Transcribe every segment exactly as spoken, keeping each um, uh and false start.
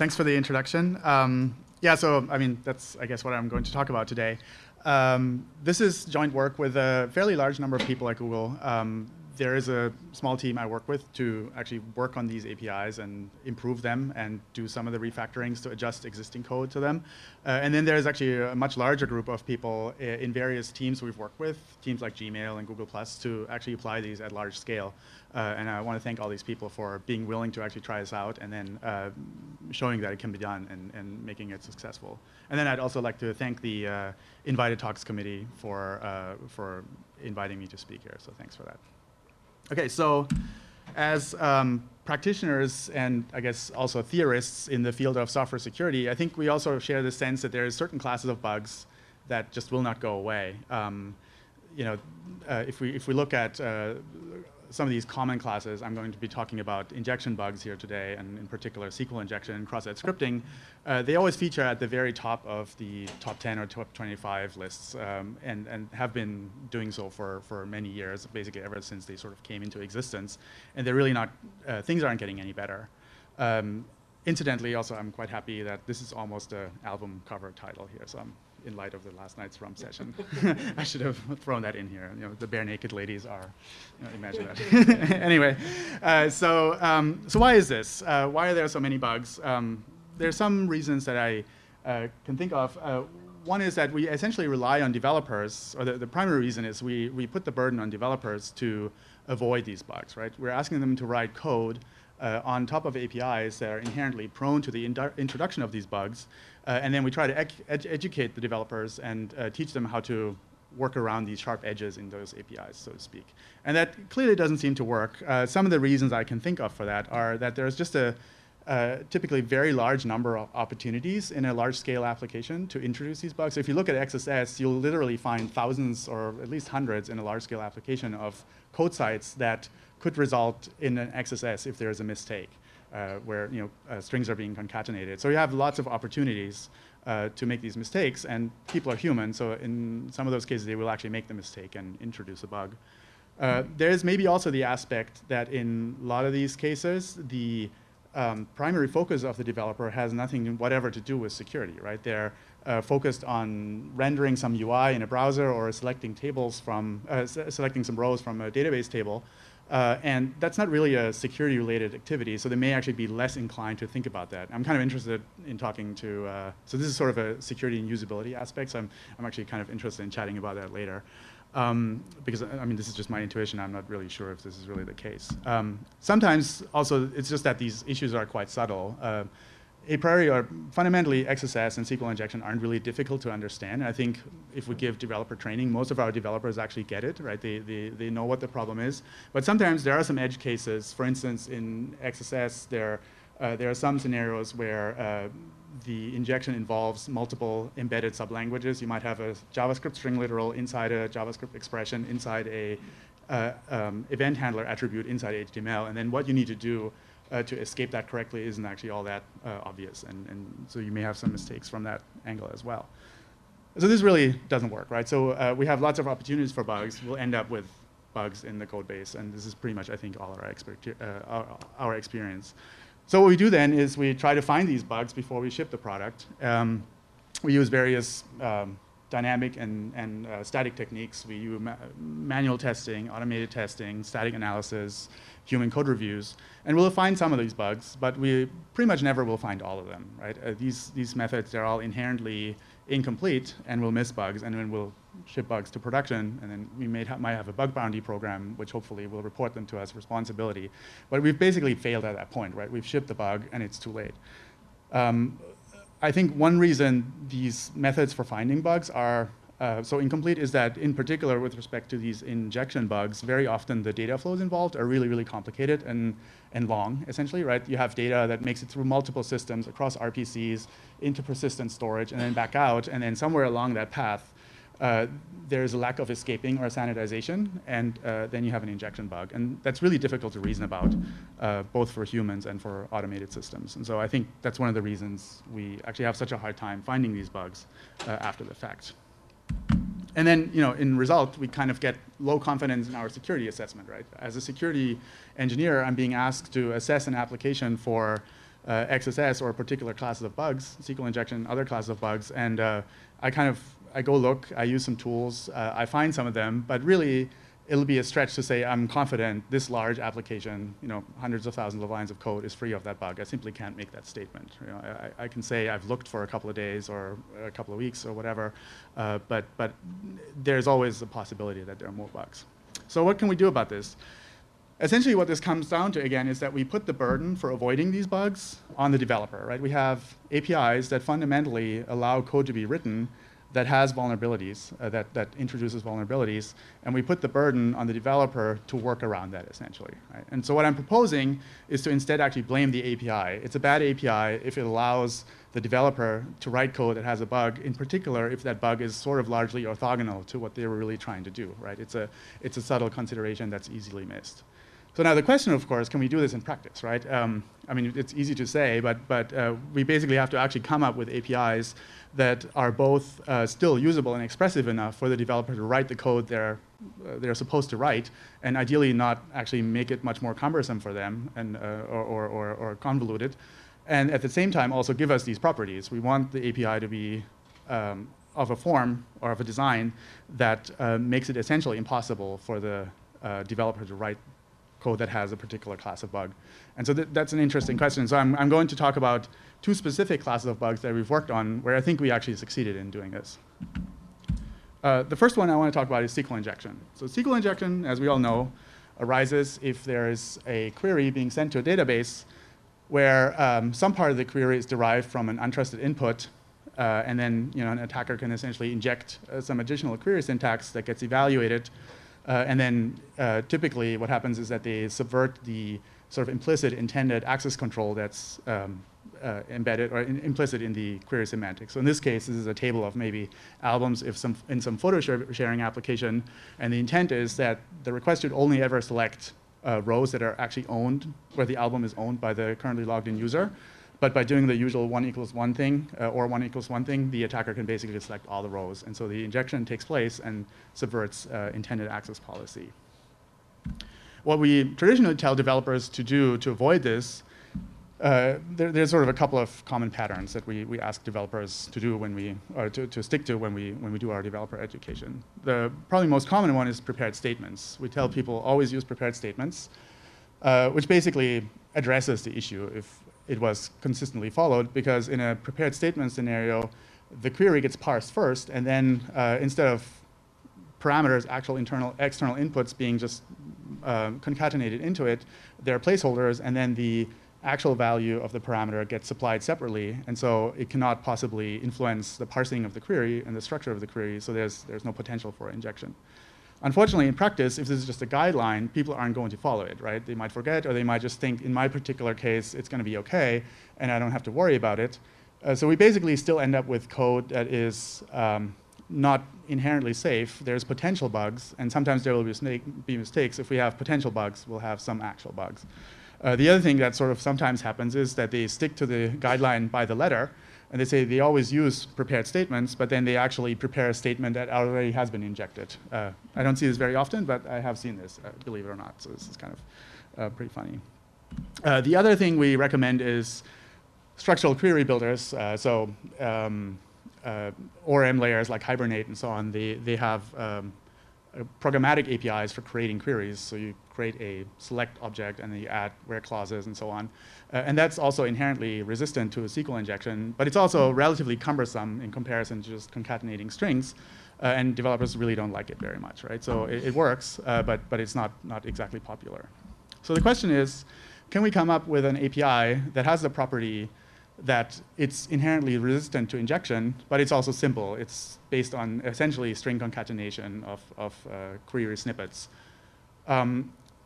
thanks for the introduction. Um, yeah, so I mean, that's I guess what I'm going to talk about today. Um, this is joint work with a fairly large number of people at Google. Um, there is a small team I work with to actually work on these A P Is and improve them and do some of the refactorings to adjust existing code to them. Uh, and then there's actually a much larger group of people in various teams we've worked with, teams like Gmail and Google Plus, to actually apply these at large scale. Uh, and I want to thank all these people for being willing to actually try this out and then uh, showing that it can be done and, and making it successful. And then I'd also like to thank the uh, Invited Talks Committee for, uh, for inviting me to speak here, so thanks for that. Okay, so as um, practitioners and I guess also theorists in the field of software security, I think we also share the sense that there are certain classes of bugs that just will not go away. Um, you know, uh, if we if we look at uh, some of these common classes, I'm going to be talking about injection bugs here today, and in particular S Q L injection and cross-site scripting. Uh, they always feature at the very top of the top ten or top twenty-five lists, um, and, and have been doing so for, for many years, basically ever since they sort of came into existence. And they're really not, uh, things aren't getting any better. Um, incidentally, also, I'm quite happy that this is almost an album cover title here, so I'm in light of the last night's rum session. I should have thrown that in here. You know, the bare naked ladies are, you know, imagine that. Anyway, uh, so, um, so why is this? Uh, why are there so many bugs? Um, there's some reasons that I uh, can think of. Uh, one is that we essentially rely on developers, or the, the primary reason is we, we put the burden on developers to avoid these bugs, right? We're asking them to write code Uh, on top of A P Is that are inherently prone to the introduction of these bugs, uh, and then we try to ed ed educate the developers and uh, teach them how to work around these sharp edges in those A P Is, so to speak. And that clearly doesn't seem to work. Uh, some of the reasons I can think of for that are that there's just a uh, typically very large number of opportunities in a large-scale application to introduce these bugs. So if you look at X S S, you'll literally find thousands or at least hundreds in a large-scale application of code sites that could result in an X S S if there is a mistake, uh, where you know uh, strings are being concatenated. So you have lots of opportunities uh, to make these mistakes, and people are human, so in some of those cases they will actually make the mistake and introduce a bug. Uh, there's maybe also the aspect that in a lot of these cases, the um, primary focus of the developer has nothing whatever to do with security, right? They're uh, focused on rendering some U I in a browser or selecting tables from, uh, selecting some rows from a database table. Uh, and that's not really a security-related activity, so they may actually be less inclined to think about that. I'm kind of interested in talking to, uh, so this is sort of a security and usability aspect, so I'm, I'm actually kind of interested in chatting about that later. Um, because, I mean, this is just my intuition. I'm not really sure if this is really the case. Um, sometimes, also, it's just that these issues are quite subtle. Uh, A priori, or fundamentally, X S S and S Q L injection aren't really difficult to understand. I think if we give developer training, most of our developers actually get it, right? They, they, they know what the problem is. But sometimes there are some edge cases. For instance, in X S S, there, uh, there are some scenarios where uh, the injection involves multiple embedded sublanguages. You might have a JavaScript string literal inside a JavaScript expression, inside a uh, um, event handler attribute inside H T M L. And then what you need to do Uh, to escape that correctly isn't actually all that uh, obvious, and, and so you may have some mistakes from that angle as well. So this really doesn't work, right? So uh, we have lots of opportunities for bugs. We'll end up with bugs in the code base, and this is pretty much, I think, all our, uh, our, our experience. So what we do then is we try to find these bugs before we ship the product. Um, we use various um, dynamic and, and uh, static techniques. We use ma manual testing, automated testing, static analysis, human code reviews, and we'll find some of these bugs, but we pretty much never will find all of them, right? Uh, these, these methods, they're all inherently incomplete, and we'll miss bugs, and then we'll ship bugs to production, and then we may ha might have a bug bounty program, which hopefully will report them to us responsibility. But we've basically failed at that point, right? We've shipped the bug, and it's too late. Um, I think one reason these methods for finding bugs are uh, so incomplete is that, in particular, with respect to these injection bugs, very often the data flows involved are really, really complicated and, and long, essentially, right? You have data that makes it through multiple systems across R P Cs into persistent storage and then back out, and then somewhere along that path, uh, there's a lack of escaping or sanitization, and uh, then you have an injection bug. And that's really difficult to reason about, uh, both for humans and for automated systems. And so I think that's one of the reasons we actually have such a hard time finding these bugs uh, after the fact. And then, you know, in result, we kind of get low confidence in our security assessment, right? As a security engineer, I'm being asked to assess an application for uh, X S S or particular classes of bugs, S Q L injection, other classes of bugs, and uh, I kind of, I go look, I use some tools, uh, I find some of them, but really it'll be a stretch to say I'm confident this large application, you know, hundreds of thousands of lines of code is free of that bug. I simply can't make that statement. You know, I, I can say I've looked for a couple of days or a couple of weeks or whatever, uh, but, but there's always a possibility that there are more bugs. So what can we do about this? Essentially what this comes down to, again, is that we put the burden for avoiding these bugs on the developer, right? We have A P Is that fundamentally allow code to be written that has vulnerabilities, uh, that, that introduces vulnerabilities, and we put the burden on the developer to work around that, essentially. Right? And so what I'm proposing is to instead actually blame the A P I. It's a bad A P I if it allows the developer to write code that has a bug, in particular if that bug is sort of largely orthogonal to what they were really trying to do. Right? It's a, it's a subtle consideration that's easily missed. So now the question, of course, can we do this in practice, right? Um, I mean, it's easy to say, but, but uh, we basically have to actually come up with A P Is that are both uh, still usable and expressive enough for the developer to write the code they're, uh, they're supposed to write, and ideally not actually make it much more cumbersome for them and, uh, or, or, or, or convoluted. And at the same time, also give us these properties. We want the A P I to be um, of a form or of a design that uh, makes it essentially impossible for the uh, developer to write code that has a particular class of bug. And so th that's an interesting question. So I'm, I'm going to talk about two specific classes of bugs that we've worked on where I think we actually succeeded in doing this. Uh, the first one I want to talk about is S Q L injection. So S Q L injection, as we all know, arises if there is a query being sent to a database where um, some part of the query is derived from an untrusted input, uh, and then you know, an attacker can essentially inject uh, some additional query syntax that gets evaluated. Uh, and then uh, typically what happens is that they subvert the sort of implicit intended access control that's um, uh, embedded or in, implicit in the query semantics. So in this case, this is a table of maybe albums if some, in some photo sharing application. And the intent is that the request should only ever select uh, rows that are actually owned, where the album is owned by the currently logged in user. But by doing the usual one equals one thing, uh, or one equals one thing, the attacker can basically select all the rows. And so the injection takes place and subverts uh, intended access policy. What we traditionally tell developers to do to avoid this, uh, there, there's sort of a couple of common patterns that we, we ask developers to do when we, or to, to stick to when we, when we do our developer education. The probably most common one is prepared statements. We tell people always use prepared statements, uh, which basically addresses the issue if it was consistently followed, because in a prepared statement scenario, the query gets parsed first, and then uh, instead of parameters, actual internal, external inputs being just uh, concatenated into it, there are placeholders, and then the actual value of the parameter gets supplied separately, and so it cannot possibly influence the parsing of the query and the structure of the query, so there's, there's no potential for injection. Unfortunately, in practice, if this is just a guideline, people aren't going to follow it, right? They might forget, or they might just think, in my particular case, it's going to be OK, and I don't have to worry about it. Uh, so we basically still end up with code that is um, not inherently safe. There's potential bugs, and sometimes there will be, snake, be mistakes. If we have potential bugs, we'll have some actual bugs. Uh, the other thing that sort of sometimes happens is that they stick to the guideline by the letter, and they say they always use prepared statements, but then they actually prepare a statement that already has been injected. Uh, I don't see this very often, but I have seen this, uh, believe it or not. So this is kind of uh, pretty funny. Uh, the other thing we recommend is structural query builders. Uh, so um, uh, O R M layers like Hibernate and so on, they, they have um, uh, programmatic A P Is for creating queries. So you create a select object, and then you add where clauses and so on. Uh, and that's also inherently resistant to a S Q L injection, but it's also relatively cumbersome in comparison to just concatenating strings, uh, and developers really don't like it very much, right? So it, it works, uh, but, but it's not, not exactly popular. So the question is, can we come up with an A P I that has the property that it's inherently resistant to injection, but it's also simple. It's based on essentially string concatenation of, of uh, query snippets. Um,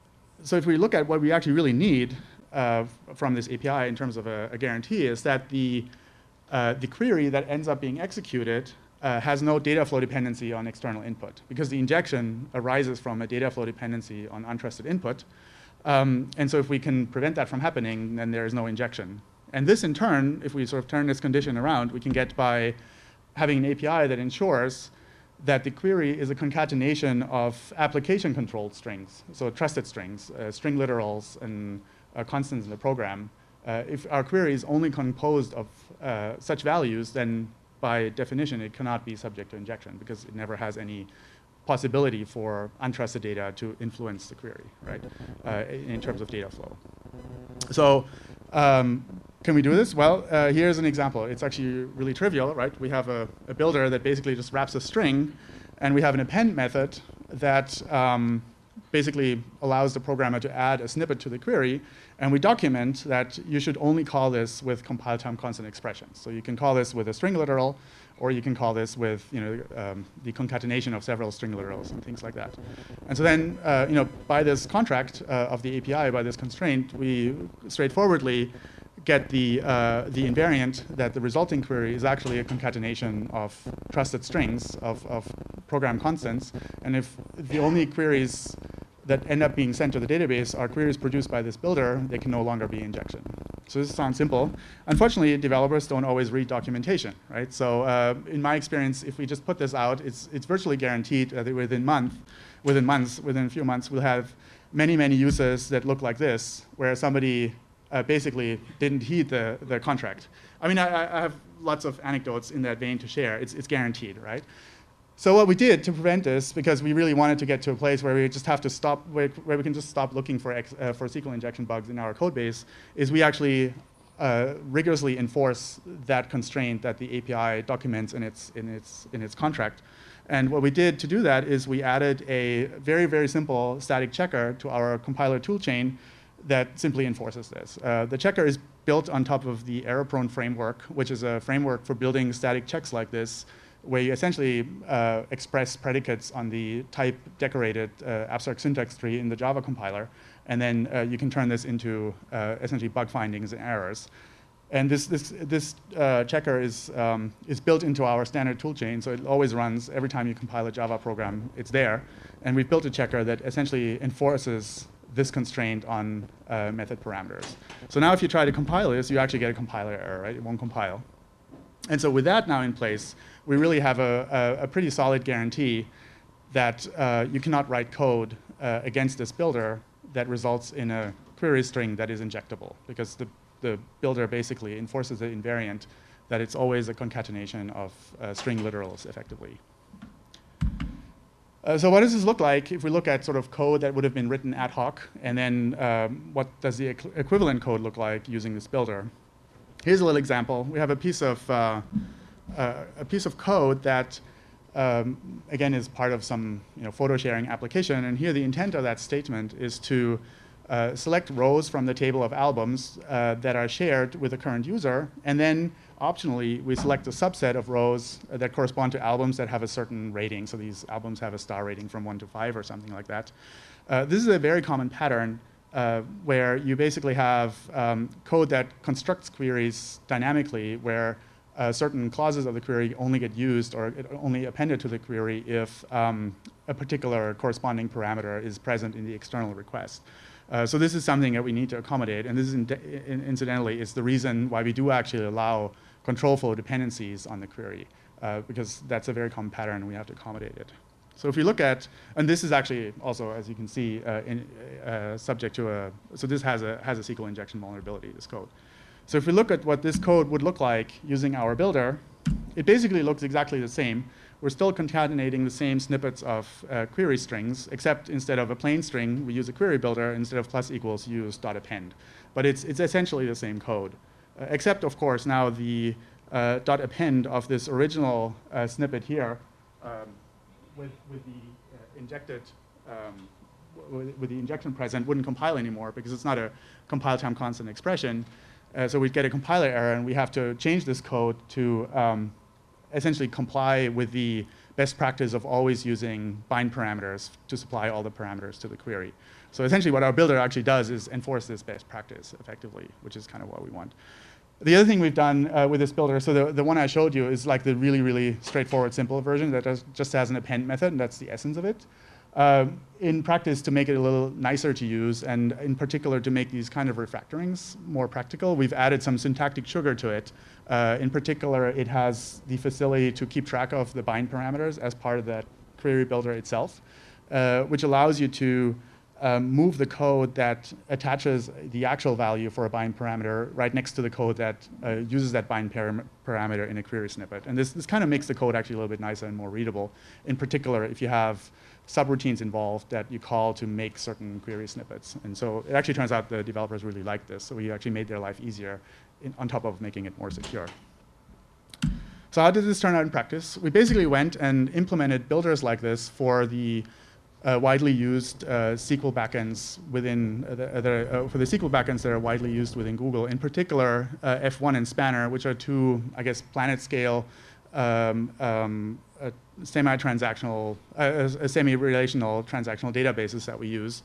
so if we look at what we actually really need uh, from this A P I in terms of a, a guarantee, is that the, uh, the query that ends up being executed uh, has no data flow dependency on external input, because the injection arises from a data flow dependency on untrusted input. Um, and so if we can prevent that from happening, then there is no injection. And this, in turn, if we sort of turn this condition around, we can get by having an A P I that ensures that the query is a concatenation of application-controlled strings, so trusted strings, uh, string literals, and uh, constants in the program, Uh, if our query is only composed of uh, such values, then by definition, it cannot be subject to injection because it never has any possibility for untrusted data to influence the query, right, uh, in terms of data flow. So um, can we do this? Well, uh, here's an example. It's actually really trivial, right? We have a, a builder that basically just wraps a string, and we have an append method that um, basically allows the programmer to add a snippet to the query, and we document that you should only call this with compile time constant expressions. So you can call this with a string literal, or you can call this with you know, um, the concatenation of several string literals and things like that. And so then, uh, you know, by this contract uh, of the A P I, by this constraint, we straightforwardly get the, uh, the invariant that the resulting query is actually a concatenation of trusted strings of, of program constants. And if the only queries that end up being sent to the database are queries produced by this builder, they can no longer be injection. So this sounds simple. Unfortunately, developers don't always read documentation, right? So uh, in my experience, if we just put this out, it's, it's virtually guaranteed that within, month, within months, within a few months, we'll have many, many uses that look like this, where somebody uh, basically didn't heed the, the contract. I mean, I, I have lots of anecdotes in that vein to share. It's, it's guaranteed, right? So what we did to prevent this, because we really wanted to get to a place where we just have to stop, where, where we can just stop looking for, ex, uh, for S Q L injection bugs in our code base, is we actually uh, rigorously enforce that constraint that the A P I documents in its, in, its, in its contract. And what we did to do that is we added a very, very simple static checker to our compiler toolchain that simply enforces this. Uh, the checker is built on top of the error-prone framework, which is a framework for building static checks like this, where you essentially uh, express predicates on the type decorated uh, abstract syntax tree in the Java compiler, and then uh, you can turn this into uh, essentially bug findings and errors. And this, this, this uh, checker is, um, is built into our standard toolchain, so it always runs every time you compile a Java program, it's there. And we've built a checker that essentially enforces this constraint on uh, method parameters. So now if you try to compile this, you actually get a compiler error, right? It won't compile. And so with that now in place, we really have a, a, a pretty solid guarantee that uh, you cannot write code uh, against this builder that results in a query string that is injectable, because the, the builder basically enforces the invariant that it's always a concatenation of uh, string literals, effectively. Uh, so what does this look like if we look at sort of code that would have been written ad hoc, and then um, what does the equ equivalent code look like using this builder? Here's a little example. We have a piece of uh, uh, a piece of code that, um, again, is part of some you know, photo sharing application. And here the intent of that statement is to uh, select rows from the table of albums uh, that are shared with the current user. And then optionally, we select a subset of rows that correspond to albums that have a certain rating. So these albums have a star rating from one to five or something like that. Uh, this is a very common pattern Uh, where you basically have um, code that constructs queries dynamically, where uh, certain clauses of the query only get used or only appended to the query if um, a particular corresponding parameter is present in the external request. Uh, so this is something that we need to accommodate, and this is in in incidentally is the reason why we do actually allow control flow dependencies on the query, uh, because that's a very common pattern and we have to accommodate it. So if you look at, and this is actually also, as you can see, uh, in, uh, subject to a, so this has a, has a S Q L injection vulnerability, this code. So if we look at what this code would look like using our builder, it basically looks exactly the same. We're still concatenating the same snippets of uh, query strings, except instead of a plain string, we use a query builder. Instead of plus equals, use dot append. But it's, it's essentially the same code, uh, except, of course, now the uh, dot append of this original uh, snippet here, um, With, with the uh, injected, um, with, with the injection present, wouldn't compile anymore because it's not a compile time constant expression. Uh, so we'd get a compiler error, and we have to change this code to um, essentially comply with the best practice of always using bind parameters to supply all the parameters to the query. So essentially what our builder actually does is enforce this best practice effectively, which is kind of what we want. The other thing we've done uh, with this builder, so the, the one I showed you is like the really, really straightforward, simple version that does, just has an append method, and that's the essence of it. Uh, in practice, to make it a little nicer to use, and in particular to make these kind of refactorings more practical, we've added some syntactic sugar to it. Uh, in particular, it has the facility to keep track of the bind parameters as part of that query builder itself, uh, which allows you to um, move the code that attaches the actual value for a bind parameter right next to the code that uh, uses that bind param parameter in a query snippet. And this, this kind of makes the code actually a little bit nicer and more readable. In particular, if you have subroutines involved that you call to make certain query snippets. And so it actually turns out the developers really like this. So we actually made their life easier in, on top of making it more secure. So how did this turn out in practice? We basically went and implemented builders like this for the uh, widely used uh, S Q L backends within uh, the, uh, the, uh, for the S Q L backends that are widely used within Google. In particular, uh, F one and Spanner, which are two, I guess, planet scale um, um, uh, semi-transactional, uh, uh, semi-relational transactional databases that we use,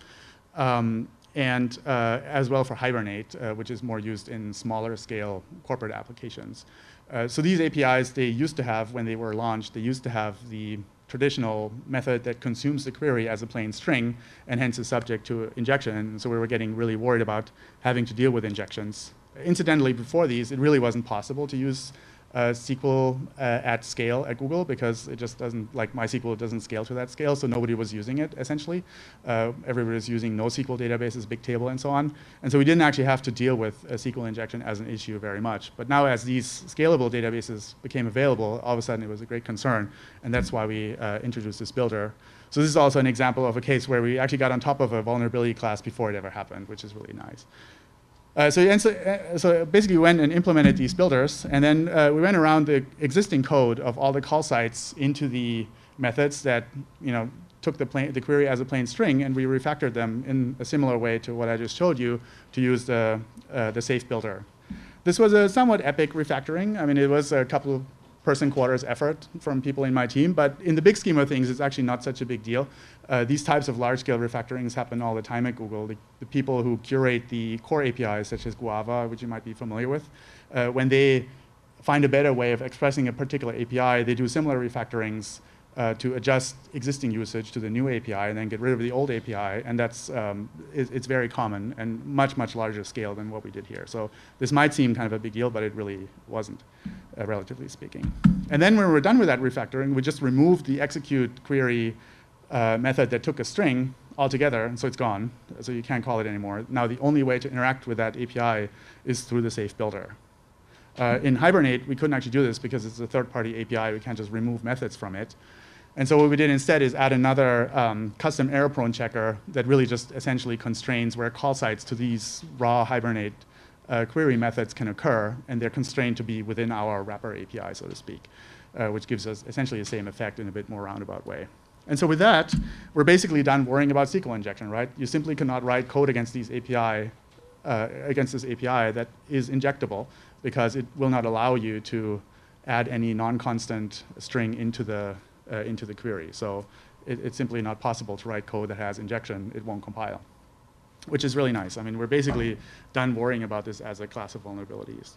um, and uh, as well for Hibernate, uh, which is more used in smaller scale corporate applications. Uh, so these A P Is, they used to have, when they were launched, they used to have the traditional method that consumes the query as a plain string and hence is subject to injection. And so we were getting really worried about having to deal with injections. Incidentally, before these, it really wasn't possible to use uh, S Q L uh, at scale at Google because it just doesn't, like MySQL doesn't scale to that scale, so nobody was using it, essentially. Uh, everybody was using NoSQL databases, Bigtable, and so on. And so we didn't actually have to deal with a S Q L injection as an issue very much. But now as these scalable databases became available, all of a sudden it was a great concern, and that's why we uh, introduced this builder. So this is also an example of a case where we actually got on top of a vulnerability class before it ever happened, which is really nice. Uh, so, and so, uh, so basically we went and implemented these builders, and then uh, we went around the existing code of all the call sites into the methods that you know took the, plain, the query as a plain string, and we refactored them in a similar way to what I just showed you to use the, uh, the safe builder. This was a somewhat epic refactoring. I mean, it was a couple of person quarters effort from people in my team, but in the big scheme of things, it's actually not such a big deal. Uh, these types of large-scale refactorings happen all the time at Google. The, the people who curate the core A P Is, such as Guava, which you might be familiar with, uh, when they find a better way of expressing a particular A P I, they do similar refactorings uh, to adjust existing usage to the new A P I and then get rid of the old A P I, and that's um, it, it's very common and much, much larger scale than what we did here. So this might seem kind of a big deal, but it really wasn't, uh, relatively speaking. And then when we were done with that refactoring, we just removed the execute query uh, method that took a string altogether, and so it's gone, so you can't call it anymore. Now the only way to interact with that A P I is through the safe builder. Uh, in Hibernate, we couldn't actually do this because it's a third-party A P I. We can't just remove methods from it. And so what we did instead is add another um, custom error-prone checker that really just essentially constrains where call sites to these raw Hibernate uh, query methods can occur, and they're constrained to be within our wrapper A P I, so to speak, uh, which gives us essentially the same effect in a bit more roundabout way. And so with that, we're basically done worrying about S Q L injection, right? You simply cannot write code against these A P I, uh, against this A P I that is injectable because it will not allow you to add any non-constant string into the uh, into the query. So it, it's simply not possible to write code that has injection. It won't compile, which is really nice. I mean, we're basically done worrying about this as a class of vulnerabilities.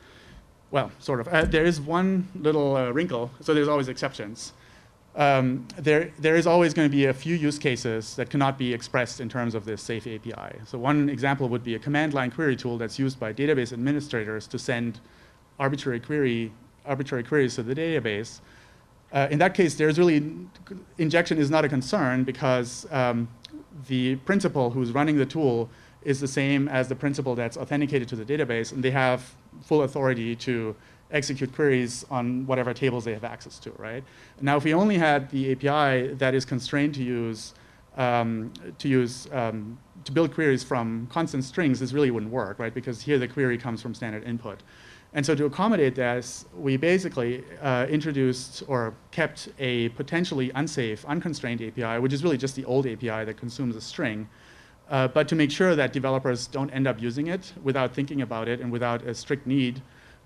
Well, sort of. Uh, there is one little uh, wrinkle. So there's always exceptions. Um, there, there is always going to be a few use cases that cannot be expressed in terms of this safe A P I. So one example would be a command line query tool that's used by database administrators to send arbitrary query, arbitrary queries to the database. Uh, in that case, there's really, injection is not a concern because um, the principal who's running the tool is the same as the principal that's authenticated to the database, and they have full authority to execute queries on whatever tables they have access to, right? Now, if we only had the A P I that is constrained to use um, to use um, to build queries from constant strings, this really wouldn't work, right? Because here the query comes from standard input. And so to accommodate this, we basically uh, introduced or kept a potentially unsafe, unconstrained A P I, which is really just the old A P I that consumes a string. Uh, but to make sure that developers don't end up using it without thinking about it and without a strict need,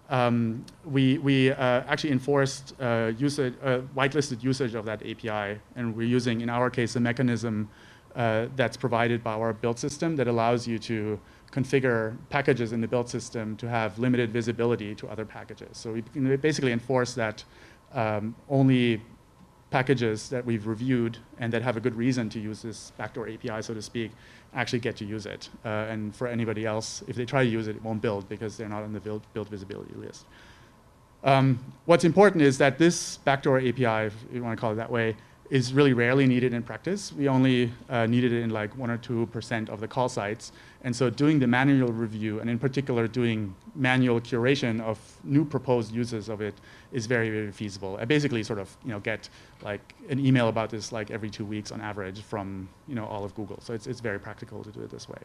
um, we, we uh, actually enforced uh, usage, uh, whitelisted usage of that A P I. And we're using, in our case, a mechanism uh, that's provided by our build system that allows you to configure packages in the build system to have limited visibility to other packages. So we basically enforce that um, only packages that we've reviewed and that have a good reason to use this backdoor A P I, so to speak, actually get to use it. Uh, and for anybody else, if they try to use it, it won't build because they're not on the build, build visibility list. Um, what's important is that this backdoor A P I, if you want to call it that way, is really rarely needed in practice. We only uh, needed it in like one or two percent of the call sites. And so doing the manual review, and in particular doing manual curation of new proposed uses of it, is very, very feasible. I basically sort of you know, get like an email about this like every two weeks on average from you know, all of Google. So it's, it's very practical to do it this way.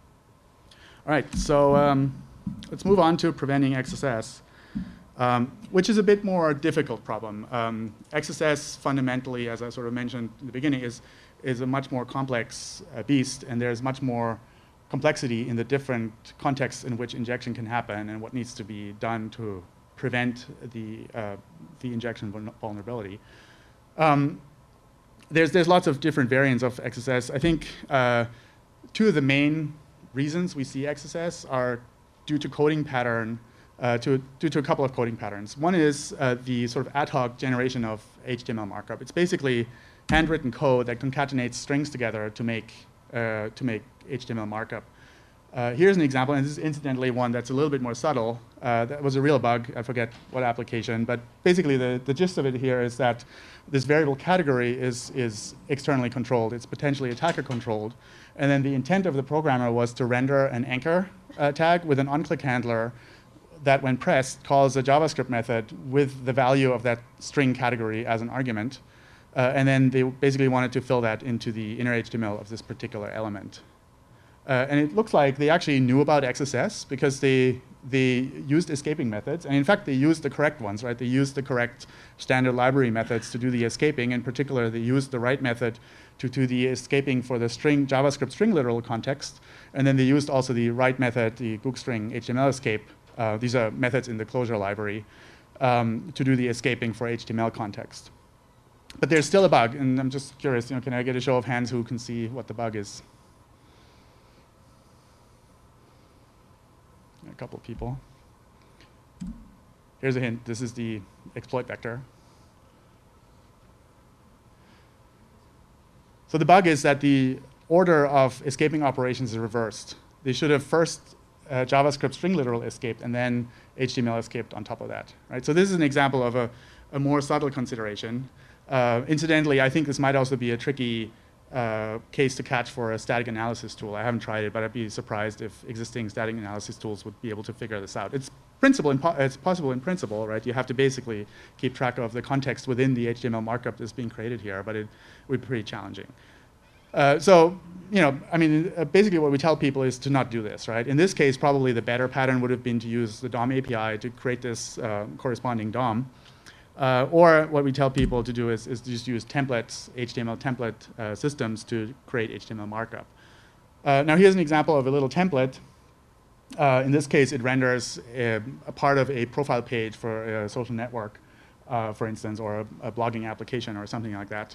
All right, so um, let's move on to preventing X S S. Um, which is a bit more difficult problem. Um, X S S fundamentally, as I sort of mentioned in the beginning, is, is a much more complex uh, beast, and there's much more complexity in the different contexts in which injection can happen and what needs to be done to prevent the, uh, the injection vulnerability. Um, there's, there's lots of different variants of X S S. I think uh, two of the main reasons we see X S S are due to coding pattern Uh, to, due to a couple of coding patterns. One is uh, the sort of ad hoc generation of H T M L markup. It's basically handwritten code that concatenates strings together to make, uh, to make H T M L markup. Uh, here's an example, and this is incidentally one that's a little bit more subtle. Uh, that was a real bug. I forget what application, but basically the, the gist of it here is that this variable category is, is externally controlled. It's potentially attacker controlled. And then the intent of the programmer was to render an anchor uh, tag with an onClick handler that, when pressed, calls a JavaScript method with the value of that string category as an argument. Uh, and then they basically wanted to fill that into the inner H T M L of this particular element. Uh, and it looks like they actually knew about X S S because they, they used escaping methods. And in fact, they used the correct ones, right? They used the correct standard library methods to do the escaping. In particular, they used the right method to do the escaping for the string JavaScript string literal context. And then they used also the right method, the googstring H T M L escape. Uh, these are methods in the closure library um, to do the escaping for H T M L context. But there's still a bug, and I'm just curious, you know, can I get a show of hands who can see what the bug is? A couple of people. Here's a hint. This is the exploit vector. So the bug is that the order of escaping operations is reversed. They should have first Uh, JavaScript string literal escaped, and then H T M L escaped on top of that. Right? So this is an example of a, a more subtle consideration. Uh, incidentally, I think this might also be a tricky uh, case to catch for a static analysis tool. I haven't tried it, but I'd be surprised if existing static analysis tools would be able to figure this out. It's, principle in po it's possible in principle, right? You have to basically keep track of the context within the H T M L markup that's being created here, but it would be pretty challenging. Uh, so, you know, I mean, uh, basically what we tell people is to not do this, right? In this case, probably the better pattern would have been to use the D O M A P I to create this uh, corresponding D O M. Uh, or what we tell people to do is, is to just use templates, H T M L template uh, systems to create H T M L markup. Uh, now here's an example of a little template. Uh, in this case, it renders a, a part of a profile page for a social network, uh, for instance, or a, a blogging application or something like that.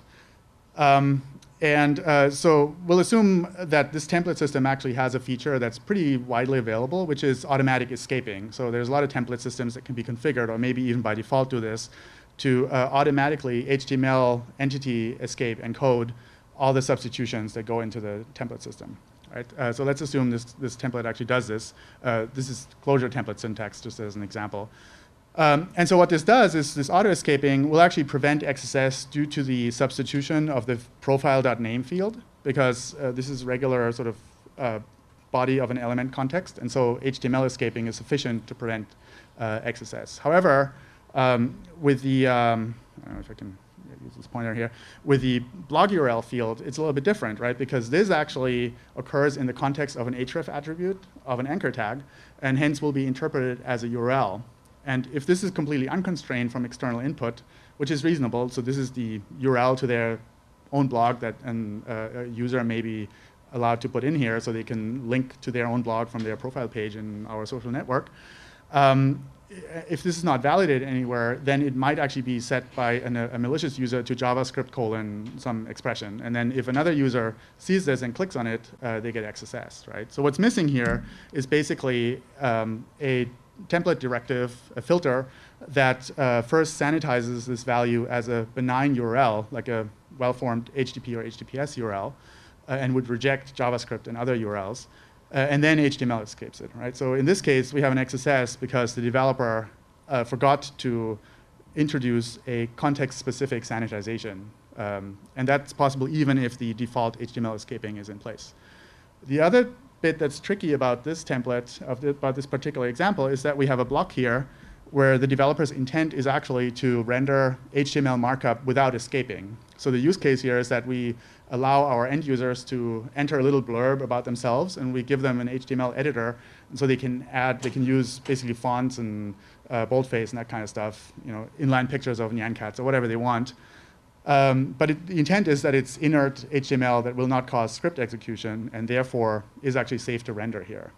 Um, and uh, so we'll assume that this template system actually has a feature that's pretty widely available, which is automatic escaping. So there's a lot of template systems that can be configured, or maybe even by default do this, to uh, automatically H T M L entity escape and code all the substitutions that go into the template system. Right? Uh, so let's assume this, this template actually does this. Uh, this is closure template syntax, just as an example. Um, and so what this does is this auto-escaping will actually prevent X S S due to the substitution of the profile.name field, because uh, this is regular sort of uh, body of an element context. And so H T M L escaping is sufficient to prevent uh, X S S. However, um, with the, um, I don't know if I can use this pointer here, with the blog U R L field, it's a little bit different, right? Because this actually occurs in the context of an href attribute of an anchor tag, and hence will be interpreted as a U R L. And if this is completely unconstrained from external input, which is reasonable, so this is the U R L to their own blog that an, uh, a user may be allowed to put in here so they can link to their own blog from their profile page in our social network. Um, if this is not validated anywhere, then it might actually be set by an, a malicious user to JavaScript colon some expression. And then if another user sees this and clicks on it, uh, they get X S S, right? So what's missing here is basically um, a template directive, a filter, that uh, first sanitizes this value as a benign U R L, like a well-formed H T T P or H T T P S U R L, uh, and would reject JavaScript and other U R Ls. Uh, and then H T M L escapes it, right? So in this case, we have an X S S because the developer uh, forgot to introduce a context-specific sanitization Um, and that's possible even if the default H T M L escaping is in place. The other bit that's tricky about this template, of the, about this particular example, is that we have a block here where the developer's intent is actually to render H T M L markup without escaping. So the use case here is that we allow our end users to enter a little blurb about themselves, and we give them an H T M L editor, and so they can add, they can use basically fonts and uh, boldface and that kind of stuff, you know, inline pictures of Nyan cats or whatever they want. Um, but it, the intent is that it's inert H T M L that will not cause script execution, and therefore is actually safe to render here.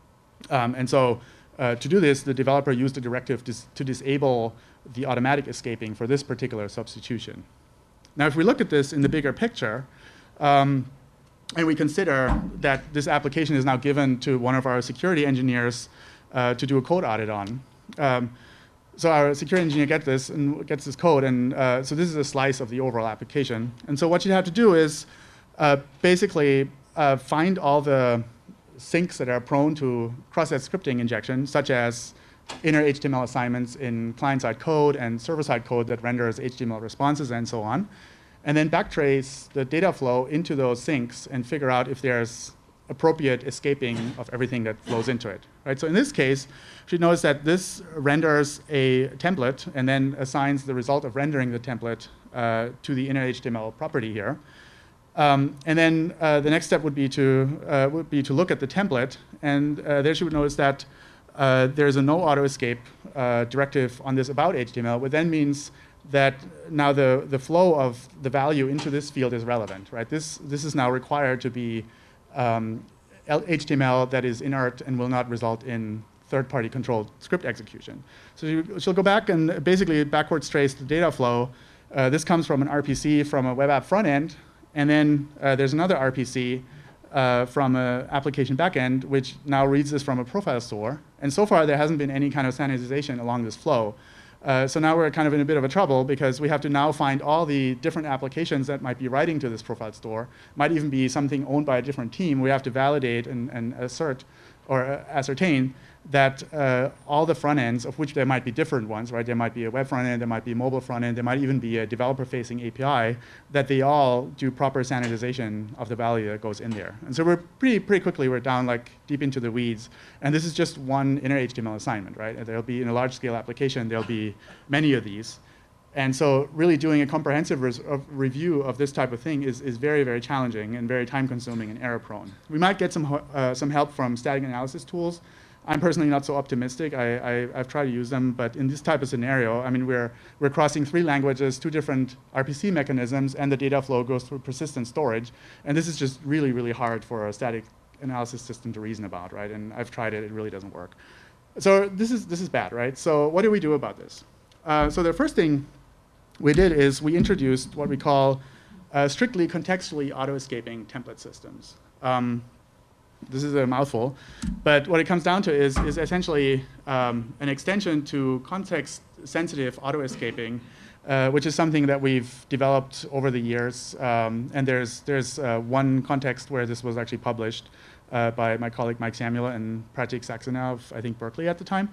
Um, and so uh, to do this, the developer used a directive dis to disable the automatic escaping for this particular substitution. Now, if we look at this in the bigger picture, um, and we consider that this application is now given to one of our security engineers uh, to do a code audit on. Um, so our security engineer gets this and gets this code, and uh, so this is a slice of the overall application. And so what you have to do is uh, basically uh, find all the sinks that are prone to cross-site scripting injection, such as inner H T M L assignments in client-side code and server-side code that renders H T M L responses and so on, and then backtrace the data flow into those sinks and figure out if there's appropriate escaping of everything that flows into it. Right? So in this case, you should notice that this renders a template and then assigns the result of rendering the template uh, to the inner H T M L property here. Um, and then uh, the next step would be to uh, would be to look at the template, and uh, there you would notice that uh, there's a no auto escape uh, directive on this about H T M L, which then means that now the the flow of the value into this field is relevant. Right? This this is now required to be um, H T M L that is inert and will not result in third-party controlled script execution. So you, she'll go back and basically backwards trace the data flow. Uh, this comes from an R P C from a web app front end. And then uh, there's another R P C uh, from an application backend, which now reads this from a profile store. And so far, there hasn't been any kind of sanitization along this flow. Uh, so now we're kind of in a bit of a trouble because we have to now find all the different applications that might be writing to this profile store. Might even be something owned by a different team. We have to validate and, and assert or uh, ascertain that uh, all the front ends, of which there might be different ones, right? There might be a web front end, there might be a mobile front end, there might even be a developer-facing A P I, that they all do proper sanitization of the value that goes in there. And so we're pretty, pretty quickly, we're down like deep into the weeds. And this is just one inner H T M L assignment, right? And there'll be, in a large-scale application, there'll be many of these. And so really doing a comprehensive res of review of this type of thing is, is very, very challenging and very time-consuming and error-prone. We might get some, uh, some help from static analysis tools. I'm personally not so optimistic. I, I, I've tried to use them, but in this type of scenario, I mean, we're, we're crossing three languages, two different R P C mechanisms, and the data flow goes through persistent storage. And this is just really, really hard for a static analysis system to reason about, right? And I've tried it, it really doesn't work. So this is, this is bad, right? So what do we do about this? Uh, so the first thing we did is we introduced what we call uh, strictly contextually auto-escaping template systems. Um, This is a mouthful, but what it comes down to is, is essentially um, an extension to context-sensitive auto-escaping, uh, which is something that we've developed over the years. Um, and there's, there's uh, one context where this was actually published uh, by my colleague Mike Samuel and Pratik Saxena of, I think, Berkeley at the time.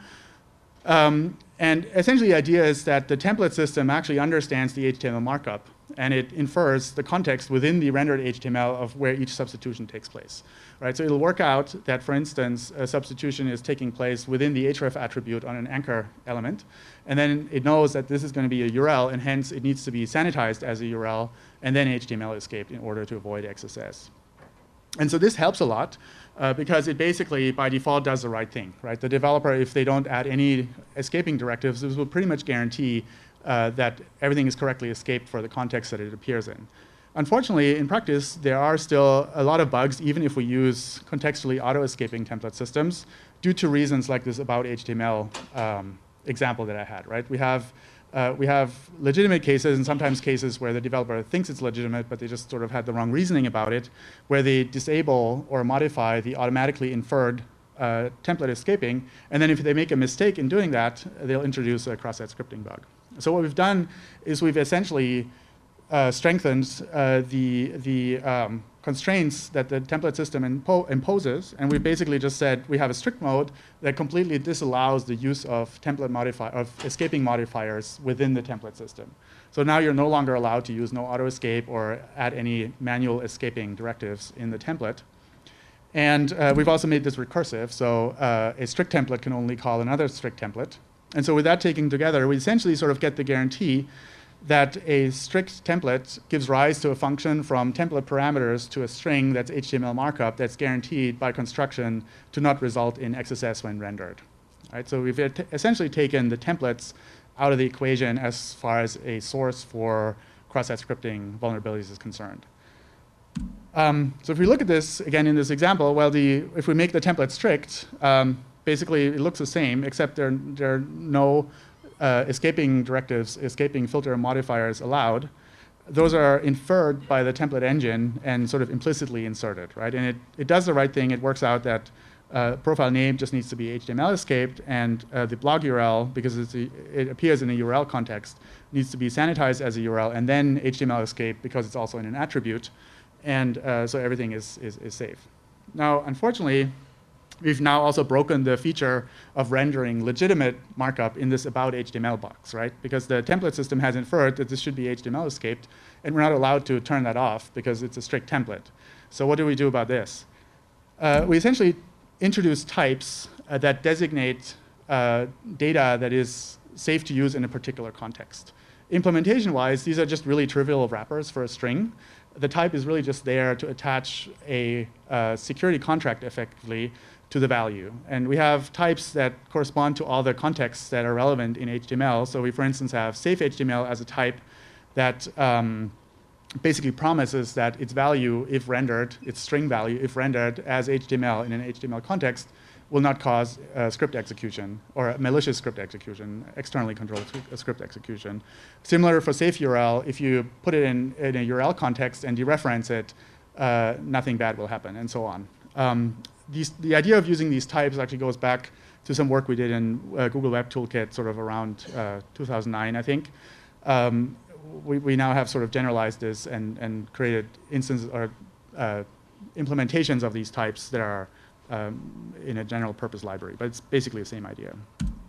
Um, and essentially the idea is that the template system actually understands the H T M L markup, and it infers the context within the rendered H T M L of where each substitution takes place. Right? So it'll work out that, for instance, a substitution is taking place within the href attribute on an anchor element, and then it knows that this is going to be a U R L, and hence it needs to be sanitized as a U R L, and then H T M L escaped in order to avoid X S S. And so this helps a lot uh, because it basically, by default, does the right thing. Right? The developer, if they don't add any escaping directives, this will pretty much guarantee uh, that everything is correctly escaped for the context that it appears in. Unfortunately, in practice, there are still a lot of bugs, even if we use contextually auto-escaping template systems, due to reasons like this about H T M L um, example that I had. Right? We have Uh, we have legitimate cases and sometimes cases where the developer thinks it's legitimate, but they just sort of had the wrong reasoning about it, where they disable or modify the automatically inferred uh, template escaping. And then if they make a mistake in doing that, they'll introduce a cross-site scripting bug. So what we've done is we've essentially uh, strengthens uh, the, the um, constraints that the template system impo imposes, and we basically just said we have a strict mode that completely disallows the use of template modifier of escaping modifiers within the template system. So now you're no longer allowed to use no auto escape or add any manual escaping directives in the template. And uh, we've also made this recursive, so uh, a strict template can only call another strict template. And so with that taken together, we essentially sort of get the guarantee that a strict template gives rise to a function from template parameters to a string that's H T M L markup that's guaranteed by construction to not result in X S S when rendered. Right? So we've essentially taken the templates out of the equation as far as a source for cross-site scripting vulnerabilities is concerned. Um, so if we look at this, again, in this example, well, the, if we make the template strict, um, basically it looks the same, except there, there are no uh, escaping directives, escaping filter modifiers allowed. Those are inferred by the template engine and sort of implicitly inserted, right? And it, it does the right thing. It works out that uh, profile name just needs to be H T M L escaped, and uh, the blog U R L, because it's a, it appears in a U R L context, needs to be sanitized as a U R L, and then H T M L escape because it's also in an attribute. And uh, so everything is, is, is safe. Now, unfortunately, we've now also broken the feature of rendering legitimate markup in this about H T M L box, right? Because the template system has inferred that this should be H T M L escaped, and we're not allowed to turn that off because it's a strict template. So what do we do about this? Uh, we essentially introduce types uh, that designate uh, data that is safe to use in a particular context. Implementation-wise, these are just really trivial wrappers for a string. The type is really just there to attach a uh, security contract effectively to the value. And we have types that correspond to all the contexts that are relevant in H T M L. So we, for instance, have safe H T M L as a type that um, basically promises that its value, if rendered, its string value, if rendered as H T M L in an H T M L context, will not cause uh, script execution or malicious script execution, externally controlled script execution. Similar for safe U R L, if you put it in, in a U R L context and dereference it, uh, nothing bad will happen, and so on. Um, these, the idea of using these types actually goes back to some work we did in uh, Google Web Toolkit sort of around uh, two thousand nine, I think. Um, we, we now have sort of generalized this and, and created instances or uh, implementations of these types that are Um, in a general purpose library, but it's basically the same idea.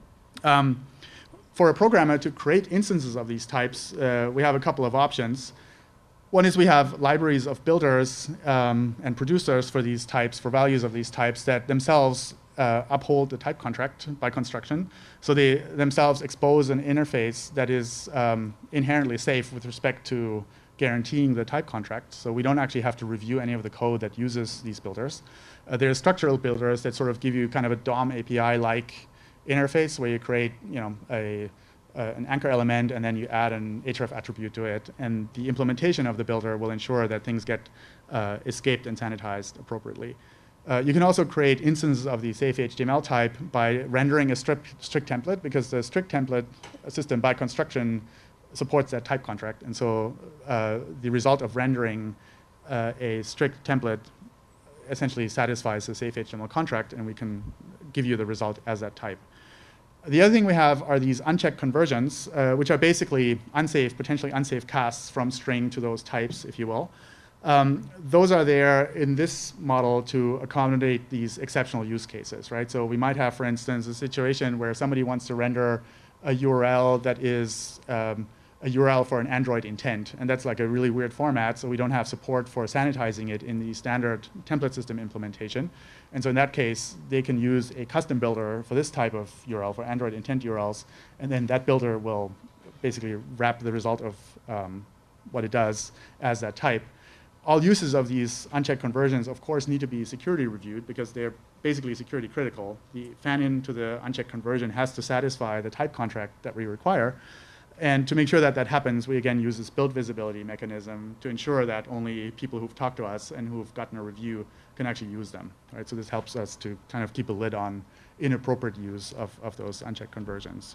Um, for a programmer to create instances of these types, uh, we have a couple of options. One is we have libraries of builders um, and producers for these types, for values of these types that themselves uh, uphold the type contract by construction. So they themselves expose an interface that is um, inherently safe with respect to guaranteeing the type contract. So we don't actually have to review any of the code that uses these builders. Uh, there are structural builders that sort of give you kind of a D O M A P I-like interface where you create, you know, a, uh, an anchor element and then you add an href attribute to it. And the implementation of the builder will ensure that things get uh, escaped and sanitized appropriately. Uh, you can also create instances of the safe H T M L type by rendering a strict, strict template, because the strict template system by construction supports that type contract. And so uh, the result of rendering uh, a strict template essentially satisfies the safe H T M L contract, and we can give you the result as that type. The other thing we have are these unchecked conversions, uh, which are basically unsafe, potentially unsafe casts from string to those types, if you will. Um, those are there in this model to accommodate these exceptional use cases, right? So we might have, for instance, a situation where somebody wants to render a U R L that is um, a U R L for an Android intent, and that's like a really weird format, so we don't have support for sanitizing it in the standard template system implementation. And so in that case, they can use a custom builder for this type of U R L, for Android intent U R Ls, and then that builder will basically wrap the result of um, what it does as that type. All uses of these unchecked conversions, of course, need to be security reviewed because they're basically security critical. The fan-in to the unchecked conversion has to satisfy the type contract that we require. And to make sure that that happens, we again use this build visibility mechanism to ensure that only people who've talked to us and who've gotten a review can actually use them. Right? So this helps us to kind of keep a lid on inappropriate use of, of those unchecked conversions.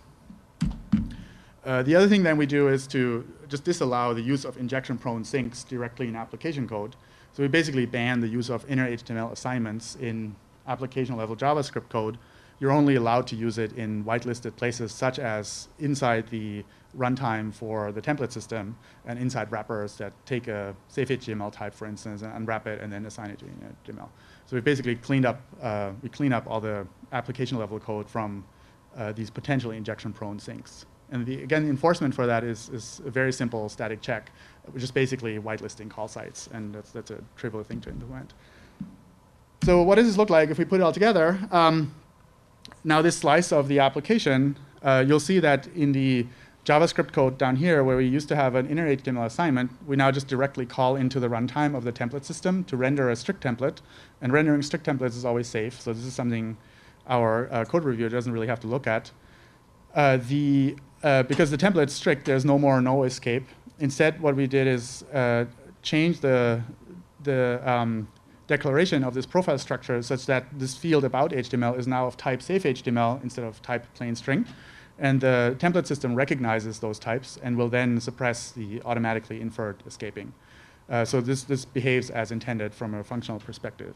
Uh, the other thing then we do is to just disallow the use of injection-prone syncs directly in application code. So we basically ban the use of inner H T M L assignments in application-level JavaScript code. you're only allowed to use it in whitelisted places, such as inside the runtime for the template system and inside wrappers that take a safe H T M L type, for instance, and unwrap it and then assign it to H T M L. So we basically cleaned up, uh, we clean up all the application level code from uh, these potentially injection-prone sinks. And the, again, the enforcement for that is, is a very simple static check, which is basically whitelisting call sites, and that's, that's a trivial thing to implement. So what does this look like if we put it all together? Um, now this slice of the application, uh, you'll see that in the JavaScript code down here, where we used to have an inner H T M L assignment, we now just directly call into the runtime of the template system to render a strict template. And rendering strict templates is always safe, so this is something our uh, code reviewer doesn't really have to look at. Uh, the, uh, because the template's strict, there's no more no escape. Instead, what we did is uh, change the, the um, declaration of this profile structure such that this field about H T M L is now of type safe H T M L instead of type plain string. And the template system recognizes those types and will then suppress the automatically inferred escaping. Uh, so this, this behaves as intended from a functional perspective.